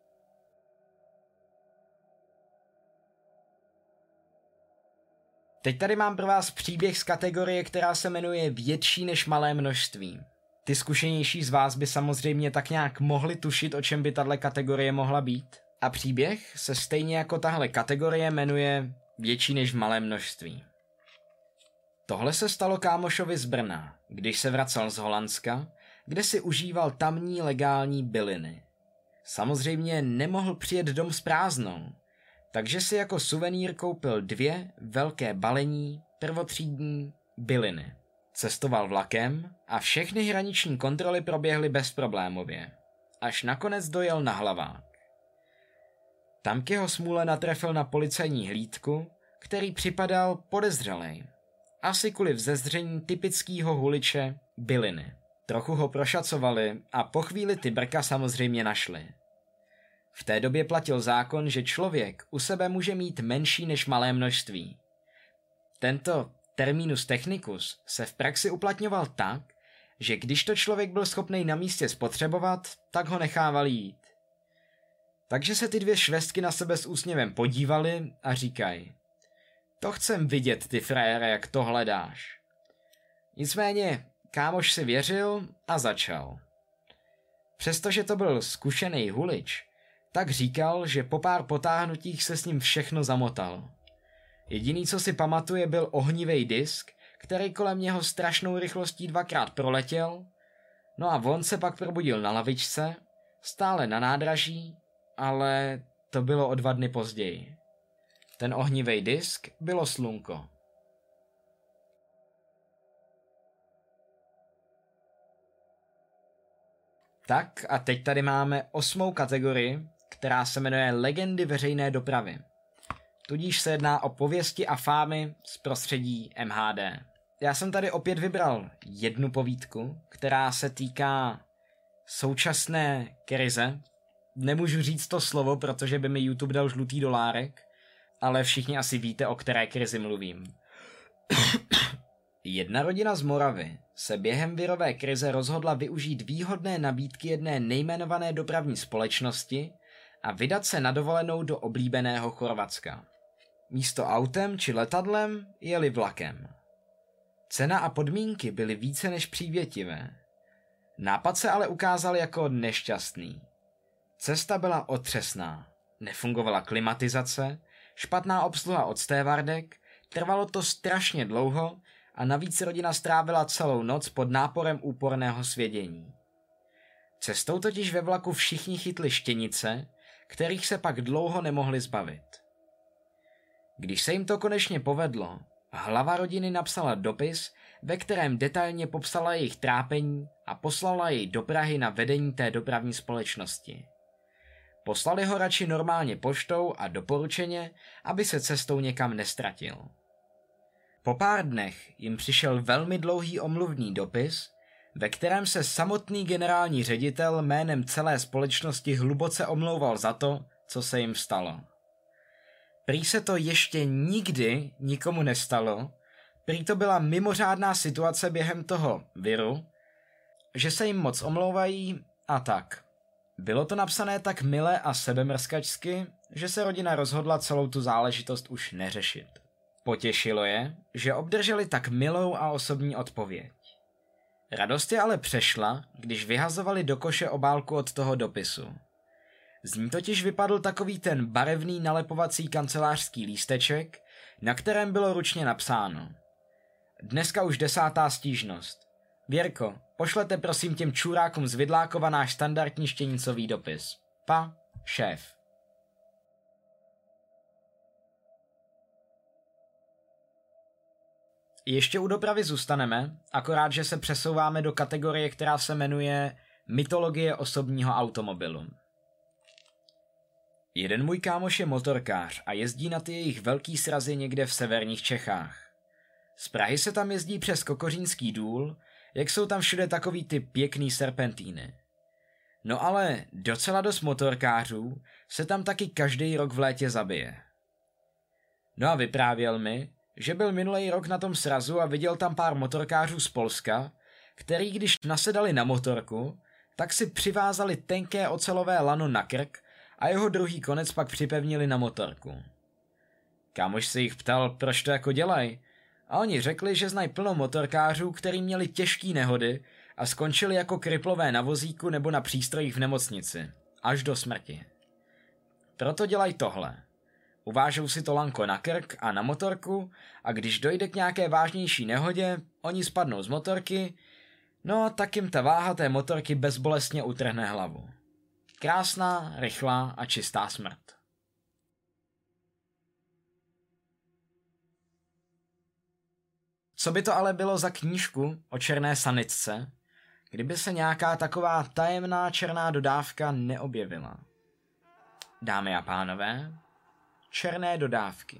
Teď tady mám pro vás příběh z kategorie, která se jmenuje Větší než malé množství. Ty zkušenější z vás by samozřejmě tak nějak mohli tušit, o čem by tahle kategorie mohla být. A příběh se stejně jako tahle kategorie jmenuje Větší než malé množství. Tohle se stalo kámošovi z Brna, když se vracel z Holandska, kde si užíval tamní legální byliny. Samozřejmě nemohl přijet dom s prázdnou, takže si jako suvenýr koupil 2 velké balení prvotřídní byliny. Cestoval vlakem a všechny hraniční kontroly proběhly bezproblémově, až nakonec dojel na Hlavák. Tam k jeho smůle natrefil na policejní hlídku, který připadal podezřelej. Asi kvůli vzezření typického huliče byliny. Trochu ho prošacovali a po chvíli ty brka samozřejmě našli. V té době platil zákon, že člověk u sebe může mít menší než malé množství. Tento terminus technicus se v praxi uplatňoval tak, že když to člověk byl schopný na místě spotřebovat, tak ho nechával jít. Takže se ty 2 švestky na sebe s úsměvem podívaly a říkají: to chcem vidět, ty frajere, jak to hledáš. Nicméně kámoš si věřil a začal. Přestože to byl zkušený hulič, tak říkal, že po pár potáhnutích se s ním všechno zamotalo. Jediný, co si pamatuje, byl ohnivý disk, který kolem něho strašnou rychlostí 2krát proletěl, no a on se pak probudil na lavičce, stále na nádraží, ale to bylo o 2 dny později. Ten ohnivý disk bylo slunko. Tak a teď tady máme 8. kategorii, která se jmenuje Legendy veřejné dopravy. Tudíž se jedná o pověsti a fámy z prostředí MHD. Já jsem tady opět vybral jednu povídku, která se týká současné krize. Nemůžu říct to slovo, protože by mi YouTube dal žlutý dolárek, ale všichni asi víte, o které krizi mluvím. Jedna rodina z Moravy se během virové krize rozhodla využít výhodné nabídky jedné nejmenované dopravní společnosti a vydat se na dovolenou do oblíbeného Chorvatska. Místo autem či letadlem jeli vlakem. Cena a podmínky byly více než přívětivé. Nápad se ale ukázal jako nešťastný. Cesta byla otřesná, nefungovala klimatizace, špatná obsluha od stévardek, trvalo to strašně dlouho a navíc rodina strávila celou noc pod náporem úporného svědění. Cestou totiž ve vlaku všichni chytli štěnice, kterých se pak dlouho nemohli zbavit. Když se jim to konečně povedlo, hlava rodiny napsala dopis, ve kterém detailně popsala jejich trápení a poslala jej do Prahy na vedení té dopravní společnosti. Poslali ho radši normálně poštou a doporučeně, aby se cestou někam nestratil. Po pár dnech jim přišel velmi dlouhý omluvný dopis, ve kterém se samotný generální ředitel jménem celé společnosti hluboce omlouval za to, co se jim stalo. Prý se to ještě nikdy nikomu nestalo, prý to byla mimořádná situace během toho viru, že se jim moc omlouvají a tak. Bylo to napsané tak mile a sebemrskačsky, že se rodina rozhodla celou tu záležitost už neřešit. Potěšilo je, že obdrželi tak milou a osobní odpověď. Radost je ale přešla, když vyhazovali do koše obálku od toho dopisu. Z ní totiž vypadl takový ten barevný nalepovací kancelářský lísteček, na kterém bylo ručně napsáno: Dneska už 10. stížnost. Věrko, pošlete prosím těm čurákům z Vidlákova náš standardní štěnicový dopis. Pa, šéf. Ještě u dopravy zůstaneme, akorát že se přesouváme do kategorie, která se jmenuje Mytologie osobního automobilu. Jeden můj kámoš je motorkář a jezdí na ty jejich velký srazy někde v severních Čechách. Z Prahy se tam jezdí přes Kokořínský důl, jak jsou tam všude takový ty pěkný serpentíny. No ale docela dost motorkářů se tam taky každý rok v létě zabije. No a vyprávěl mi, že byl minulý rok na tom srazu a viděl tam pár motorkářů z Polska, který když nasedali na motorku, tak si přivázali tenké ocelové lano na krk a jeho druhý konec pak připevnili na motorku. Kámoš se jich ptal, proč to jako dělají, a oni řekli, že znají plno motorkářů, který měli těžké nehody a skončili jako kriplové na vozíku nebo na přístrojích v nemocnici, až do smrti. Proto dělají tohle. Uvážou si to lanko na krk a na motorku a když dojde k nějaké vážnější nehodě, oni spadnou z motorky, no tak jim ta váha té motorky bezbolestně utrhne hlavu. Krásná, rychlá a čistá smrt. Co by to ale bylo za knížku o černé sanitce, kdyby se nějaká taková tajemná černá dodávka neobjevila? Dámy a pánové, černé dodávky.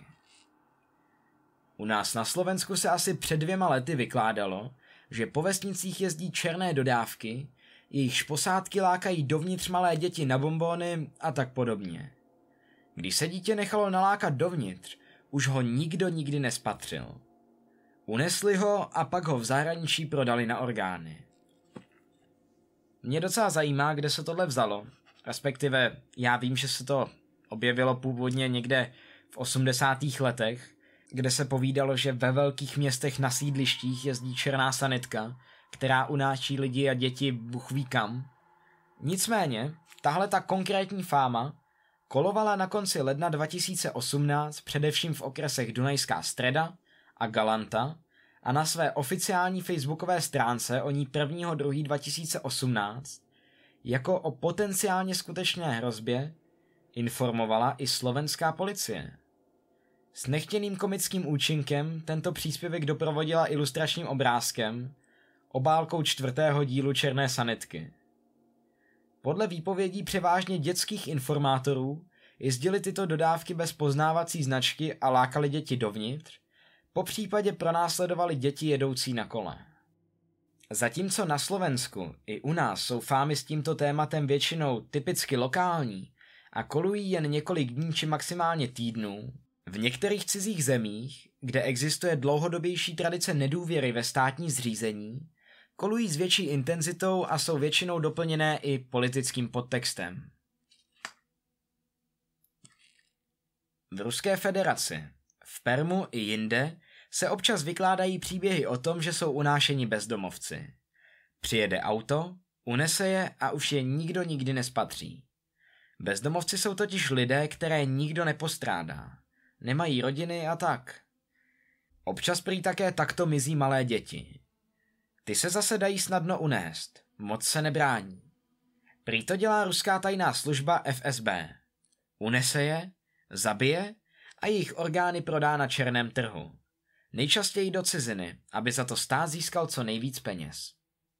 U nás na Slovensku se asi před 2 lety vykládalo, že po vesnicích jezdí černé dodávky, jejichž posádky lákají dovnitř malé děti na bonbony a tak podobně. Když se dítě nechalo nalákat dovnitř, už ho nikdo nikdy nespatřil. Unesli ho a pak ho v zahraničí prodali na orgány. Mě docela zajímá, kde se tohle vzalo, respektive já vím, že se to objevilo původně někde v 80. letech, kde se povídalo, že ve velkých městech na sídlištích jezdí černá sanitka, která unáší lidi a děti bůh ví kam. Nicméně, tahle ta konkrétní fáma kolovala na konci ledna 2018 především v okresech Dunajská Streda a Galanta a na své oficiální facebookové stránce o ní 1.2.2018 jako o potenciálně skutečné hrozbě informovala i slovenská policie. S nechtěným komickým účinkem tento příspěvek doprovodila ilustračním obrázkem, obálkou 4. dílu Černé sanitky. Podle výpovědí převážně dětských informátorů jezdily tyto dodávky bez poznávací značky a lákali děti dovnitř, popřípadě pronásledovali děti jedoucí na kole. Zatímco na Slovensku i u nás jsou fámy s tímto tématem většinou typicky lokální a kolují jen několik dní či maximálně týdnů, v některých cizích zemích, kde existuje dlouhodobější tradice nedůvěry ve státní zřízení, kolují s větší intenzitou a jsou většinou doplněné i politickým podtextem. V Ruské federaci, v Permu i jinde se občas vykládají příběhy o tom, že jsou unášeni bezdomovci. Přijede auto, unese je a už je nikdo nikdy nespatří. Bezdomovci jsou totiž lidé, které nikdo nepostrádá. Nemají rodiny a tak. Občas prý také takto mizí malé děti. Ty se zase dají snadno unést, moc se nebrání. Prý to dělá ruská tajná služba FSB. Unese je, zabije a jejich orgány prodá na černém trhu. Nejčastěji do ciziny, aby za to stát získal co nejvíc peněz.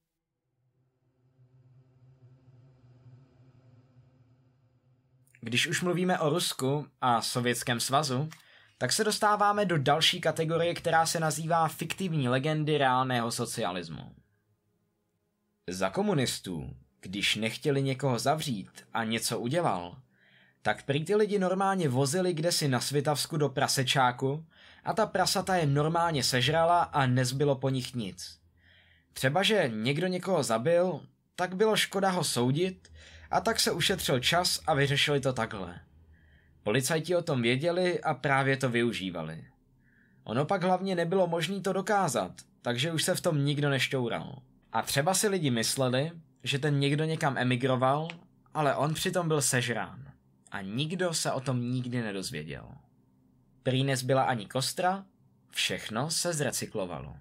Když už mluvíme o Rusku a Sovětském svazu, tak se dostáváme do další kategorie, která se nazývá fiktivní legendy reálného socialismu. Za komunistů, když nechtěli někoho zavřít a něco udělal, tak prý ty lidi normálně vozili kdesi na Svitavsku do prasečáku a ta prasata je normálně sežrala a nezbylo po nich nic. Třeba, že někdo někoho zabil, tak bylo škoda ho soudit a tak se ušetřil čas a vyřešili to takhle. Policajti o tom věděli a právě to využívali. Ono pak hlavně nebylo možné to dokázat, takže už se v tom nikdo nešťoural. A třeba si lidi mysleli, že ten někdo někam emigroval, ale on přitom byl sežrán. A nikdo se o tom nikdy nedozvěděl. Prý nezbyla ani kostra, všechno se zrecyklovalo.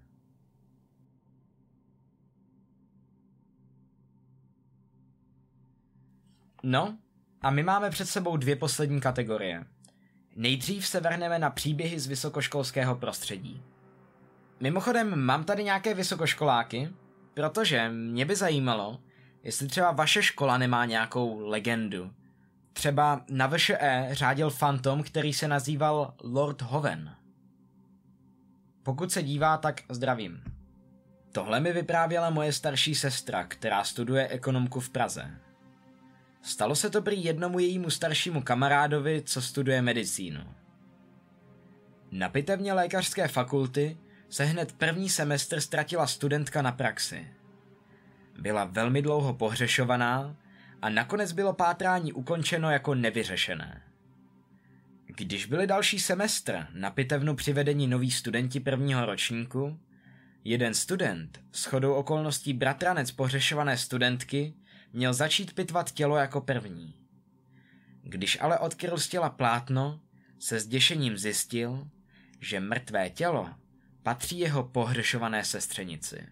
No, a my máme před sebou 2 poslední kategorie. Nejdřív se vrhneme na příběhy z vysokoškolského prostředí. Mimochodem, mám tady nějaké vysokoškoláky, protože mě by zajímalo, jestli třeba vaše škola nemá nějakou legendu. Třeba na VŠE řádil fantom, který se nazýval Lord Hoven. Pokud se dívá, tak zdravím. Tohle mi vyprávěla moje starší sestra, která studuje ekonomku v Praze. Stalo se to prý jednomu jejímu staršímu kamarádovi, co studuje medicínu. Na pitevně lékařské fakulty se hned první semestr ztratila studentka na praxi. Byla velmi dlouho pohřešovaná a nakonec bylo pátrání ukončeno jako nevyřešené. Když byly další semestr na pitevnu přivedeni noví studenti prvního ročníku, jeden student, shodou okolností bratranec pohřešované studentky, měl začít pitvat tělo jako první. Když ale odkryl z těla plátno, se zděšením zjistil, že mrtvé tělo patří jeho pohřešované sestřenici.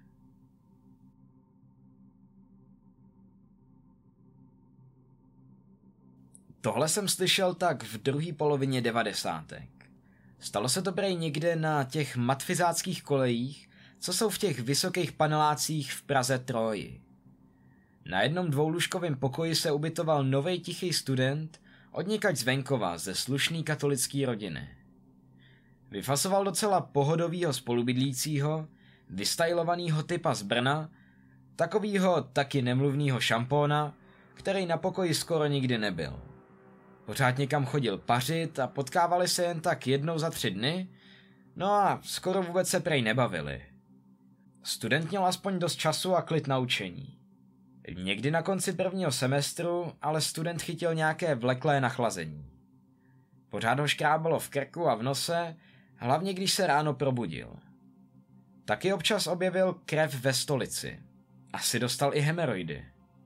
Tohle jsem slyšel tak v druhé polovině 90. Stalo se to prej někde na těch matfizáckých kolejích, co jsou v těch vysokých panelácích v Praze Troji. Na jednom dvoulůžkovém pokoji se ubytoval novej tichý student odněkaď z venkova ze slušný katolický rodiny. Vyfasoval docela pohodovýho spolubydlícího, vystajlovanýho typa z Brna, takovýho taky nemluvnýho šampóna, který na pokoji skoro nikdy nebyl. Pořád někam chodil pařit a potkávali se jen tak jednou za 3 dny, no a skoro vůbec se prej nebavili. Student měl aspoň dost času a klid na učení. Někdy na konci prvního semestru ale student chytil nějaké vleklé nachlazení. Pořád ho škrábalo v krku a v nose, hlavně když se ráno probudil. Taky občas objevil krev ve stolici. Asi dostal i hemeroidy.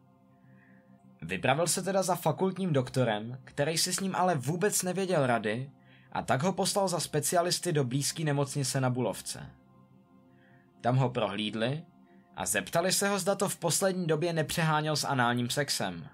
Vypravil se teda za fakultním doktorem, který si s ním ale vůbec nevěděl rady, a tak ho poslal za specialisty do blízké nemocnice na Bulovce. Tam ho prohlídli a zeptali se ho, zda to v poslední době nepřeháněl s análním sexem.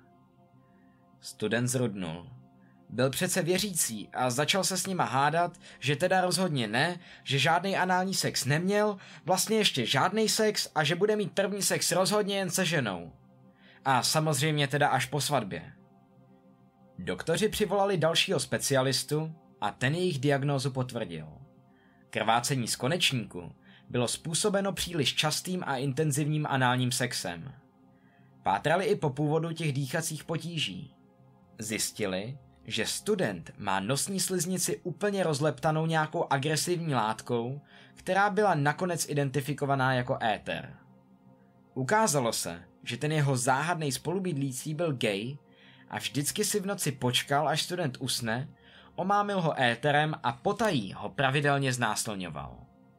Student zrudnul. Byl přece věřící a začal se s nima hádat, že teda rozhodně ne, že žádný anální sex neměl, vlastně ještě žádný sex a že bude mít první sex rozhodně jen se ženou. A samozřejmě teda až po svatbě. Doktoři přivolali dalšího specialistu a ten jejich diagnózu potvrdil. Krvácení z konečníku bylo způsobeno příliš častým a intenzivním análním sexem. Pátrali i po původu těch dýchacích potíží. Zjistili, že student má nosní sliznici úplně rozleptanou nějakou agresivní látkou, která byla nakonec identifikovaná jako éter. Ukázalo se, že ten jeho záhadný spolubydlící byl gay a vždycky si v noci počkal, až student usne, omámil ho éterem a potají ho pravidelně znásilňoval.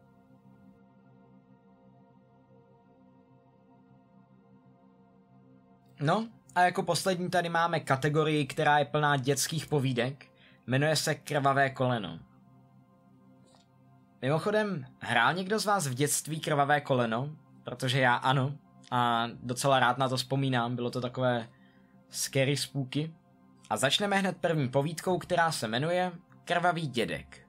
No, a jako poslední tady máme kategorii, která je plná dětských povídek, jmenuje se Krvavé koleno. Mimochodem, hrál někdo z vás v dětství Krvavé koleno? Protože já ano, a docela rád na to vzpomínám, bylo to takové scary spooky. A začneme hned první povídkou, která se jmenuje Krvavý dědek.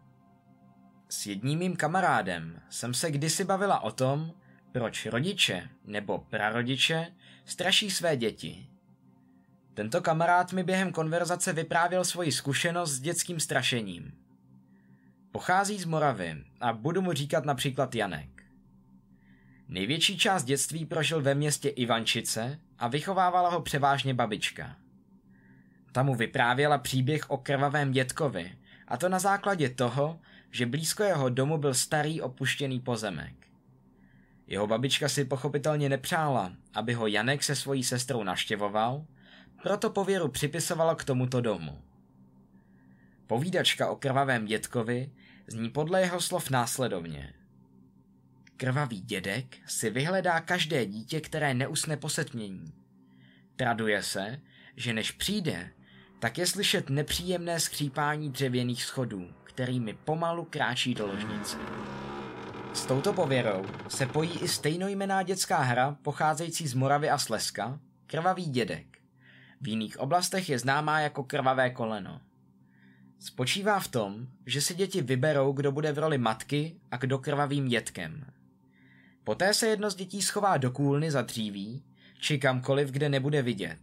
S jedním mým kamarádem jsem se kdysi bavila o tom, proč rodiče nebo prarodiče straší své děti. Tento kamarád mi během konverzace vyprávěl svoji zkušenost s dětským strašením. Pochází z Moravy a budu mu říkat například Janek. Největší část dětství prožil ve městě Ivančice a vychovávala ho převážně babička. Ta mu vyprávěla příběh o krvavém dědkovi, a to na základě toho, že blízko jeho domu byl starý opuštěný pozemek. Jeho babička si pochopitelně nepřála, aby ho Janek se svojí sestrou navštěvoval, proto pověru připisovala k tomuto domu. Povídačka o krvavém dědkovi zní podle jeho slov následovně. Krvavý dědek si vyhledá každé dítě, které neusne po setmění. Traduje se, že než přijde, tak je slyšet nepříjemné skřípání dřevěných schodů, kterými pomalu kráčí do ložnice. S touto pověrou se pojí i stejnojmenná dětská hra pocházející z Moravy a Slezska, Krvavý dědek. V jiných oblastech je známá jako Krvavé koleno. Spočívá v tom, že si děti vyberou, kdo bude v roli matky a kdo krvavým dědkem. Poté se jedno z dětí schová do kůlny za dříví, či kamkoliv, kde nebude vidět.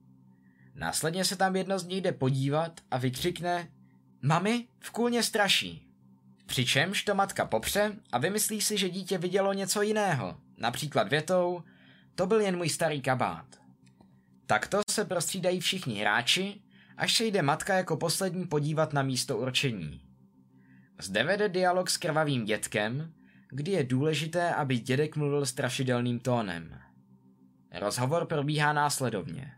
Následně se tam jedno z nich jde podívat a vykřikne: Mami, v kůlně straší. Přičemž to matka popře a vymyslí si, že dítě vidělo něco jiného, například větou: To byl jen můj starý kabát. Takto se prostřídají všichni hráči, až se jde matka jako poslední podívat na místo určení. Zde vede dialog s krvavým dědkem, kdy je důležité, aby dědek mluvil strašidelným tónem. Rozhovor probíhá následovně.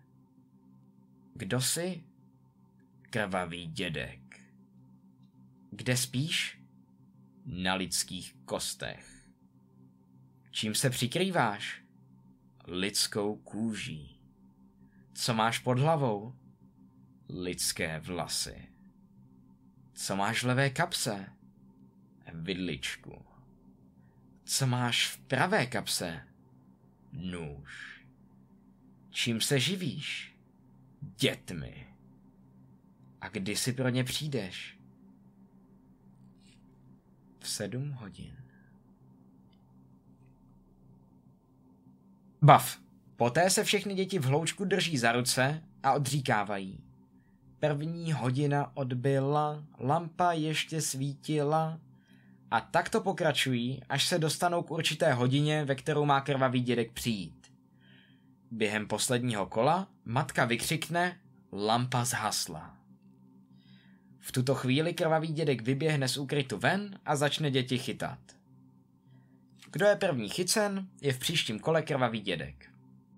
Kdo jsi? Krvavý dědek. Kde spíš? Na lidských kostech. Čím se přikrýváš? Lidskou kůží. Co máš pod hlavou? Lidské vlasy. Co máš v levé kapse? Vidličku. Co máš v pravé kapse? Nůž. Čím se živíš? Dětmi. A kdy si pro ně přijdeš? v 7 hodin. Bav. Poté se všechny děti v hloučku drží za ruce a odříkávají. 1. hodina odbyla, lampa ještě svítila a tak to pokračují, až se dostanou k určité hodině, ve kterou má krvavý dědek přijít. Během posledního kola matka vykřikne: lampa zhasla. V tuto chvíli krvavý dědek vyběhne z úkrytu ven a začne děti chytat. Kdo je první chycen, je v příštím kole krvavý dědek.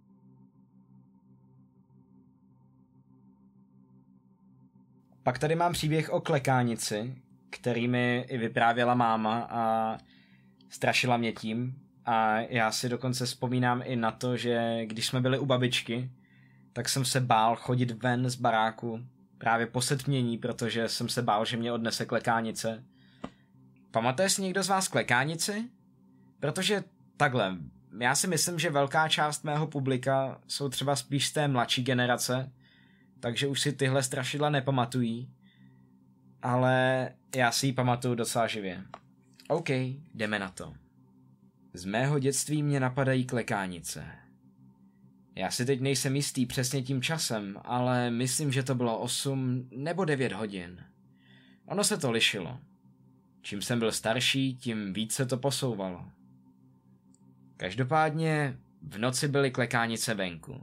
Pak tady mám příběh o klekánici, který mi i vyprávěla máma a strašila mě tím. A já si dokonce vzpomínám i na to, že když jsme byli u babičky, tak jsem se bál chodit ven z baráku právě po setmění, protože jsem se bál, že mě odnese klekánice. Pamatuje si někdo z vás klekánici? Protože takhle, já si myslím, že velká část mého publika jsou třeba spíš z té mladší generace, takže už si tyhle strašidla nepamatují, ale já si ji pamatuju docela živě. OK, jdeme na to. Z mého dětství mě napadají klekánice. Já si teď nejsem jistý přesně tím časem, ale myslím, že to bylo 8 nebo 9 hodin. Ono se to lišilo. Čím jsem byl starší, tím víc se to posouvalo. Každopádně v noci byly klekánice venku.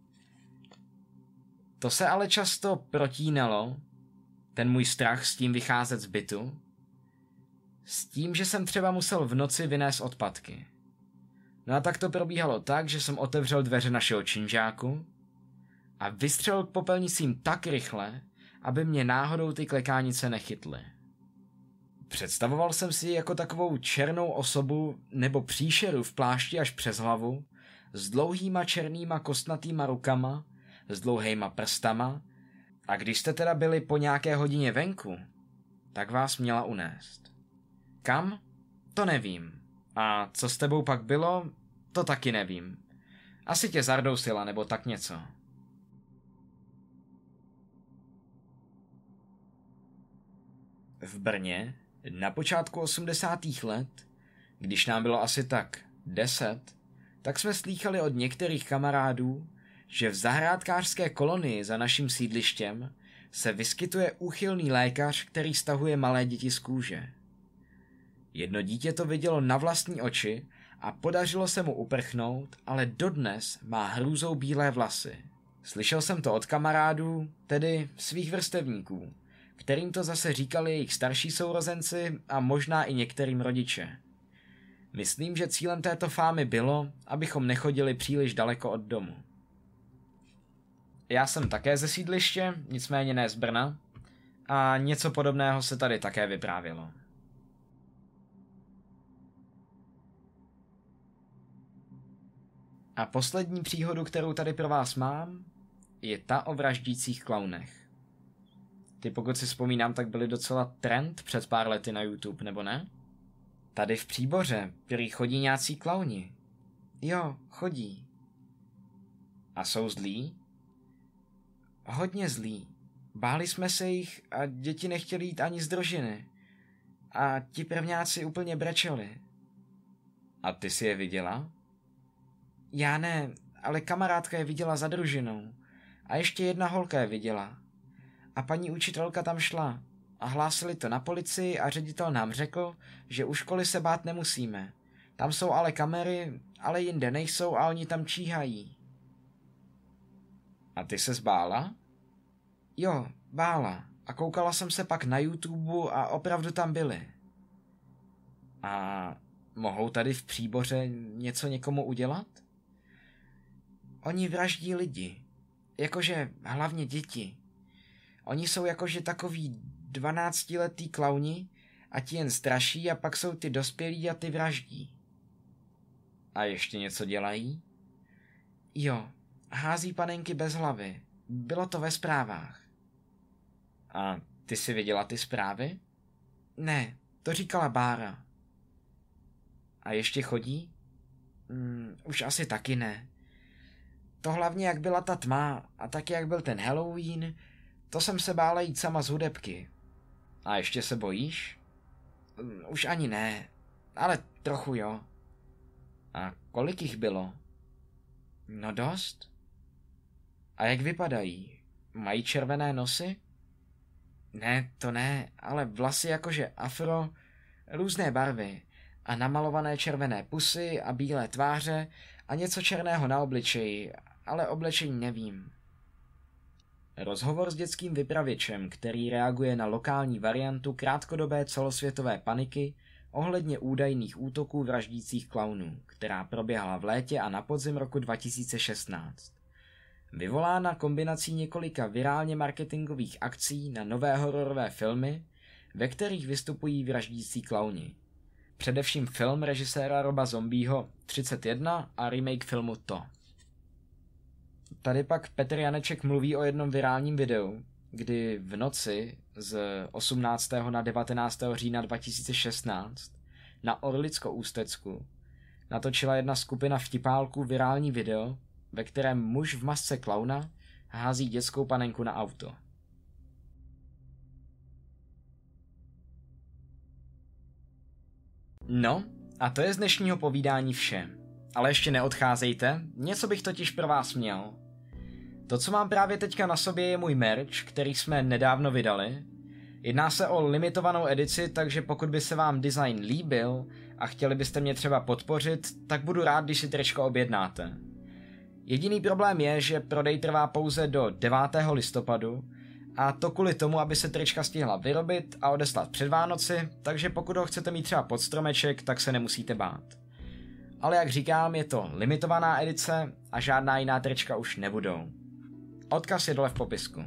To se ale často protínalo, ten můj strach s tím vycházet z bytu, s tím, že jsem třeba musel v noci vynést odpadky. No a tak to probíhalo tak, že jsem otevřel dveře našeho činžáku a vystřelil k popelnicím tak rychle, aby mě náhodou ty klekánice nechytly. Představoval jsem si ji jako takovou černou osobu nebo příšeru v plášti až přes hlavu, s dlouhýma černýma kostnatýma rukama, s dlouhýma prstama, a když jste teda byli po nějaké hodině venku, tak vás měla unést. Kam? To nevím. A co s tebou pak bylo? To taky nevím. Asi tě zardousila nebo tak něco. V Brně na počátku 80. let, když nám bylo asi tak 10, tak jsme slýchali od některých kamarádů, že v zahrádkářské kolonii za naším sídlištěm se vyskytuje úchylný lékař, který stahuje malé děti z kůže. Jedno dítě to vidělo na vlastní oči a podařilo se mu uprchnout, ale dodnes má hrůzou bílé vlasy. Slyšel jsem to od kamarádů, tedy svých vrstevníků, kterým to zase říkali jejich starší sourozenci a možná i některým rodiče. Myslím, že cílem této fámy bylo, abychom nechodili příliš daleko od domu. Já jsem také ze sídliště, nicméně ne z Brna, a něco podobného se tady také vyprávělo. A poslední příhodu, kterou tady pro vás mám, je ta o vraždících klaunech. Ty, pokud si vzpomínám, tak byly docela trend před pár lety na YouTube, nebo ne? Tady v Příboře prý chodí nějací klauni. Jo, chodí. A jsou zlí? Hodně zlí. Báli jsme se jich a děti nechtěli jít ani z družiny. A ti prvňáci úplně brečeli. A ty si je viděla? Já ne, ale kamarádka je viděla za družinou. A ještě jedna holka je viděla. A paní učitelka tam šla. A hlásili to na policii a ředitel nám řekl, že u školy se bát nemusíme. Tam jsou ale kamery, ale jinde nejsou a oni tam číhají. A ty se zbála? Jo, bála. A koukala jsem se pak na YouTube a opravdu tam byli. A mohou tady v Příboře něco někomu udělat? Oni vraždí lidi. Jakože hlavně děti. Oni jsou jakože takový 12letý klauni a ti jen straší a pak jsou ty dospělí a ty vraždí. A ještě něco dělají? Jo, hází panenky bez hlavy. Bylo to ve zprávách. A ty jsi viděla ty zprávy? Ne, to říkala Bára. A ještě chodí? Už asi taky ne. To hlavně jak byla ta tma a taky jak byl ten Halloween, to jsem se bála jít sama z hudebky. A ještě se bojíš? už ani ne, ale trochu jo. A kolik jich bylo? No dost. A jak vypadají? Mají červené nosy? Ne, to ne, ale vlasy jakože afro, různé barvy a namalované červené pusy a bílé tváře a něco černého na obličeji, ale oblečení nevím. Rozhovor s dětským vypravěčem, který reaguje na lokální variantu krátkodobé celosvětové paniky ohledně údajných útoků vraždících klaunů, která proběhla v létě a na podzim roku 2016. Vyvolána kombinací několika virálně marketingových akcí na nové hororové filmy, ve kterých vystupují vraždící klauni. Především film režiséra Roba Zombieho 31 a remake filmu To. Tady pak Petr Janeček mluví o jednom virálním videu, kdy v noci z 18. na 19. října 2016 na Orlicko-Ústecku natočila jedna skupina vtipálků virální video, ve kterém muž v masce klauna hází dětskou panenku na auto. No, a to je z dnešního povídání vše. Ale ještě neodcházejte, něco bych totiž pro vás měl. To, co mám právě teďka na sobě, je můj merch, který jsme nedávno vydali. Jedná se o limitovanou edici, takže pokud by se vám design líbil a chtěli byste mě třeba podpořit, tak budu rád, když si tričko objednáte. Jediný problém je, že prodej trvá pouze do 9. listopadu a to kvůli tomu, aby se trička stihla vyrobit a odeslat před Vánoci, takže pokud ho chcete mít třeba pod stromeček, tak se nemusíte bát. Ale jak říkám, je to limitovaná edice a žádná jiná trička už nebudou. Odkaz je dole v popisku.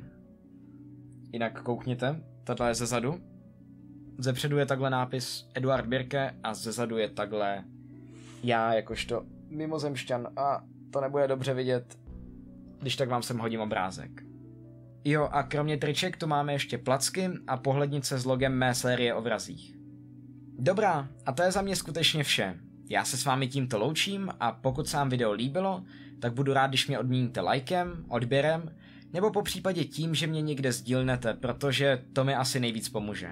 Jinak koukněte, tato je zezadu. Zepředu je takhle nápis Eduard Birke a zezadu je takhle já jakožto mimozemšťan a to nebude dobře vidět, když tak vám sem hodím obrázek. Jo, a kromě triček tu máme ještě placky a pohlednice s logem mé série o vrazích. Dobrá, a to je za mě skutečně vše. Já se s vámi tímto loučím a pokud se vám video líbilo, tak budu rád, když mě odmíníte lajkem, odběrem, nebo po případě tím, že mě někde sdílnete, protože to mi asi nejvíc pomůže.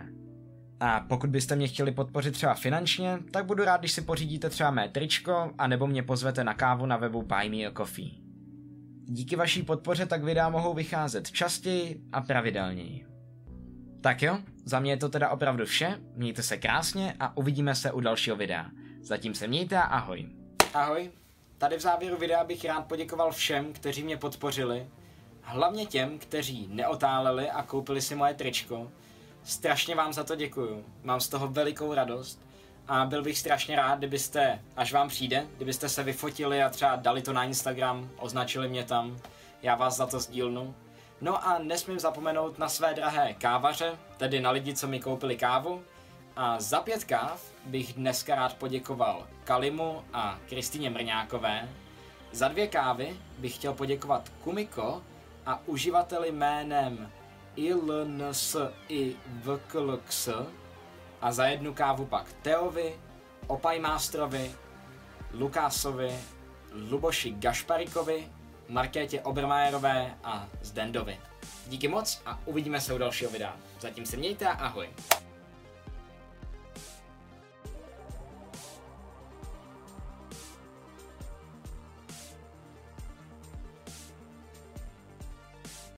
A pokud byste mě chtěli podpořit třeba finančně, tak budu rád, když si pořídíte třeba mé tričko, anebo mě pozvete na kávu na webu Buy Me a Coffee. Díky vaší podpoře tak videa mohou vycházet častěji a pravidelněji. Tak jo, za mě je to teda opravdu vše, mějte se krásně a uvidíme se u dalšího videa. Zatím se mějte a ahoj. Ahoj, tady v závěru videa bych rád poděkoval všem, kteří mě podpořili, hlavně těm, kteří neotáleli a koupili si moje tričko. Strašně vám za to děkuju, mám z toho velikou radost a byl bych strašně rád, kdybyste, až vám přijde, kdybyste se vyfotili a třeba dali to na Instagram, označili mě tam, já vás za to sdílnu. No a nesmím zapomenout na své drahé kávaře, tedy na lidi, co mi koupili kávu. A za 5 káv bych dneska rád poděkoval Kalimu a Kristýně Mrňákové. Za 2 kávy bych chtěl poděkovat Kumiko a uživateli jménem ILNSIVKLX a za 1 kávu pak Teovi, Opajmástrovi, Lukásovi, Luboši Gašparikovi, Markétě Obermajerové a Zdendovi. Díky moc a uvidíme se u dalšího videa. Zatím se mějte a ahoj.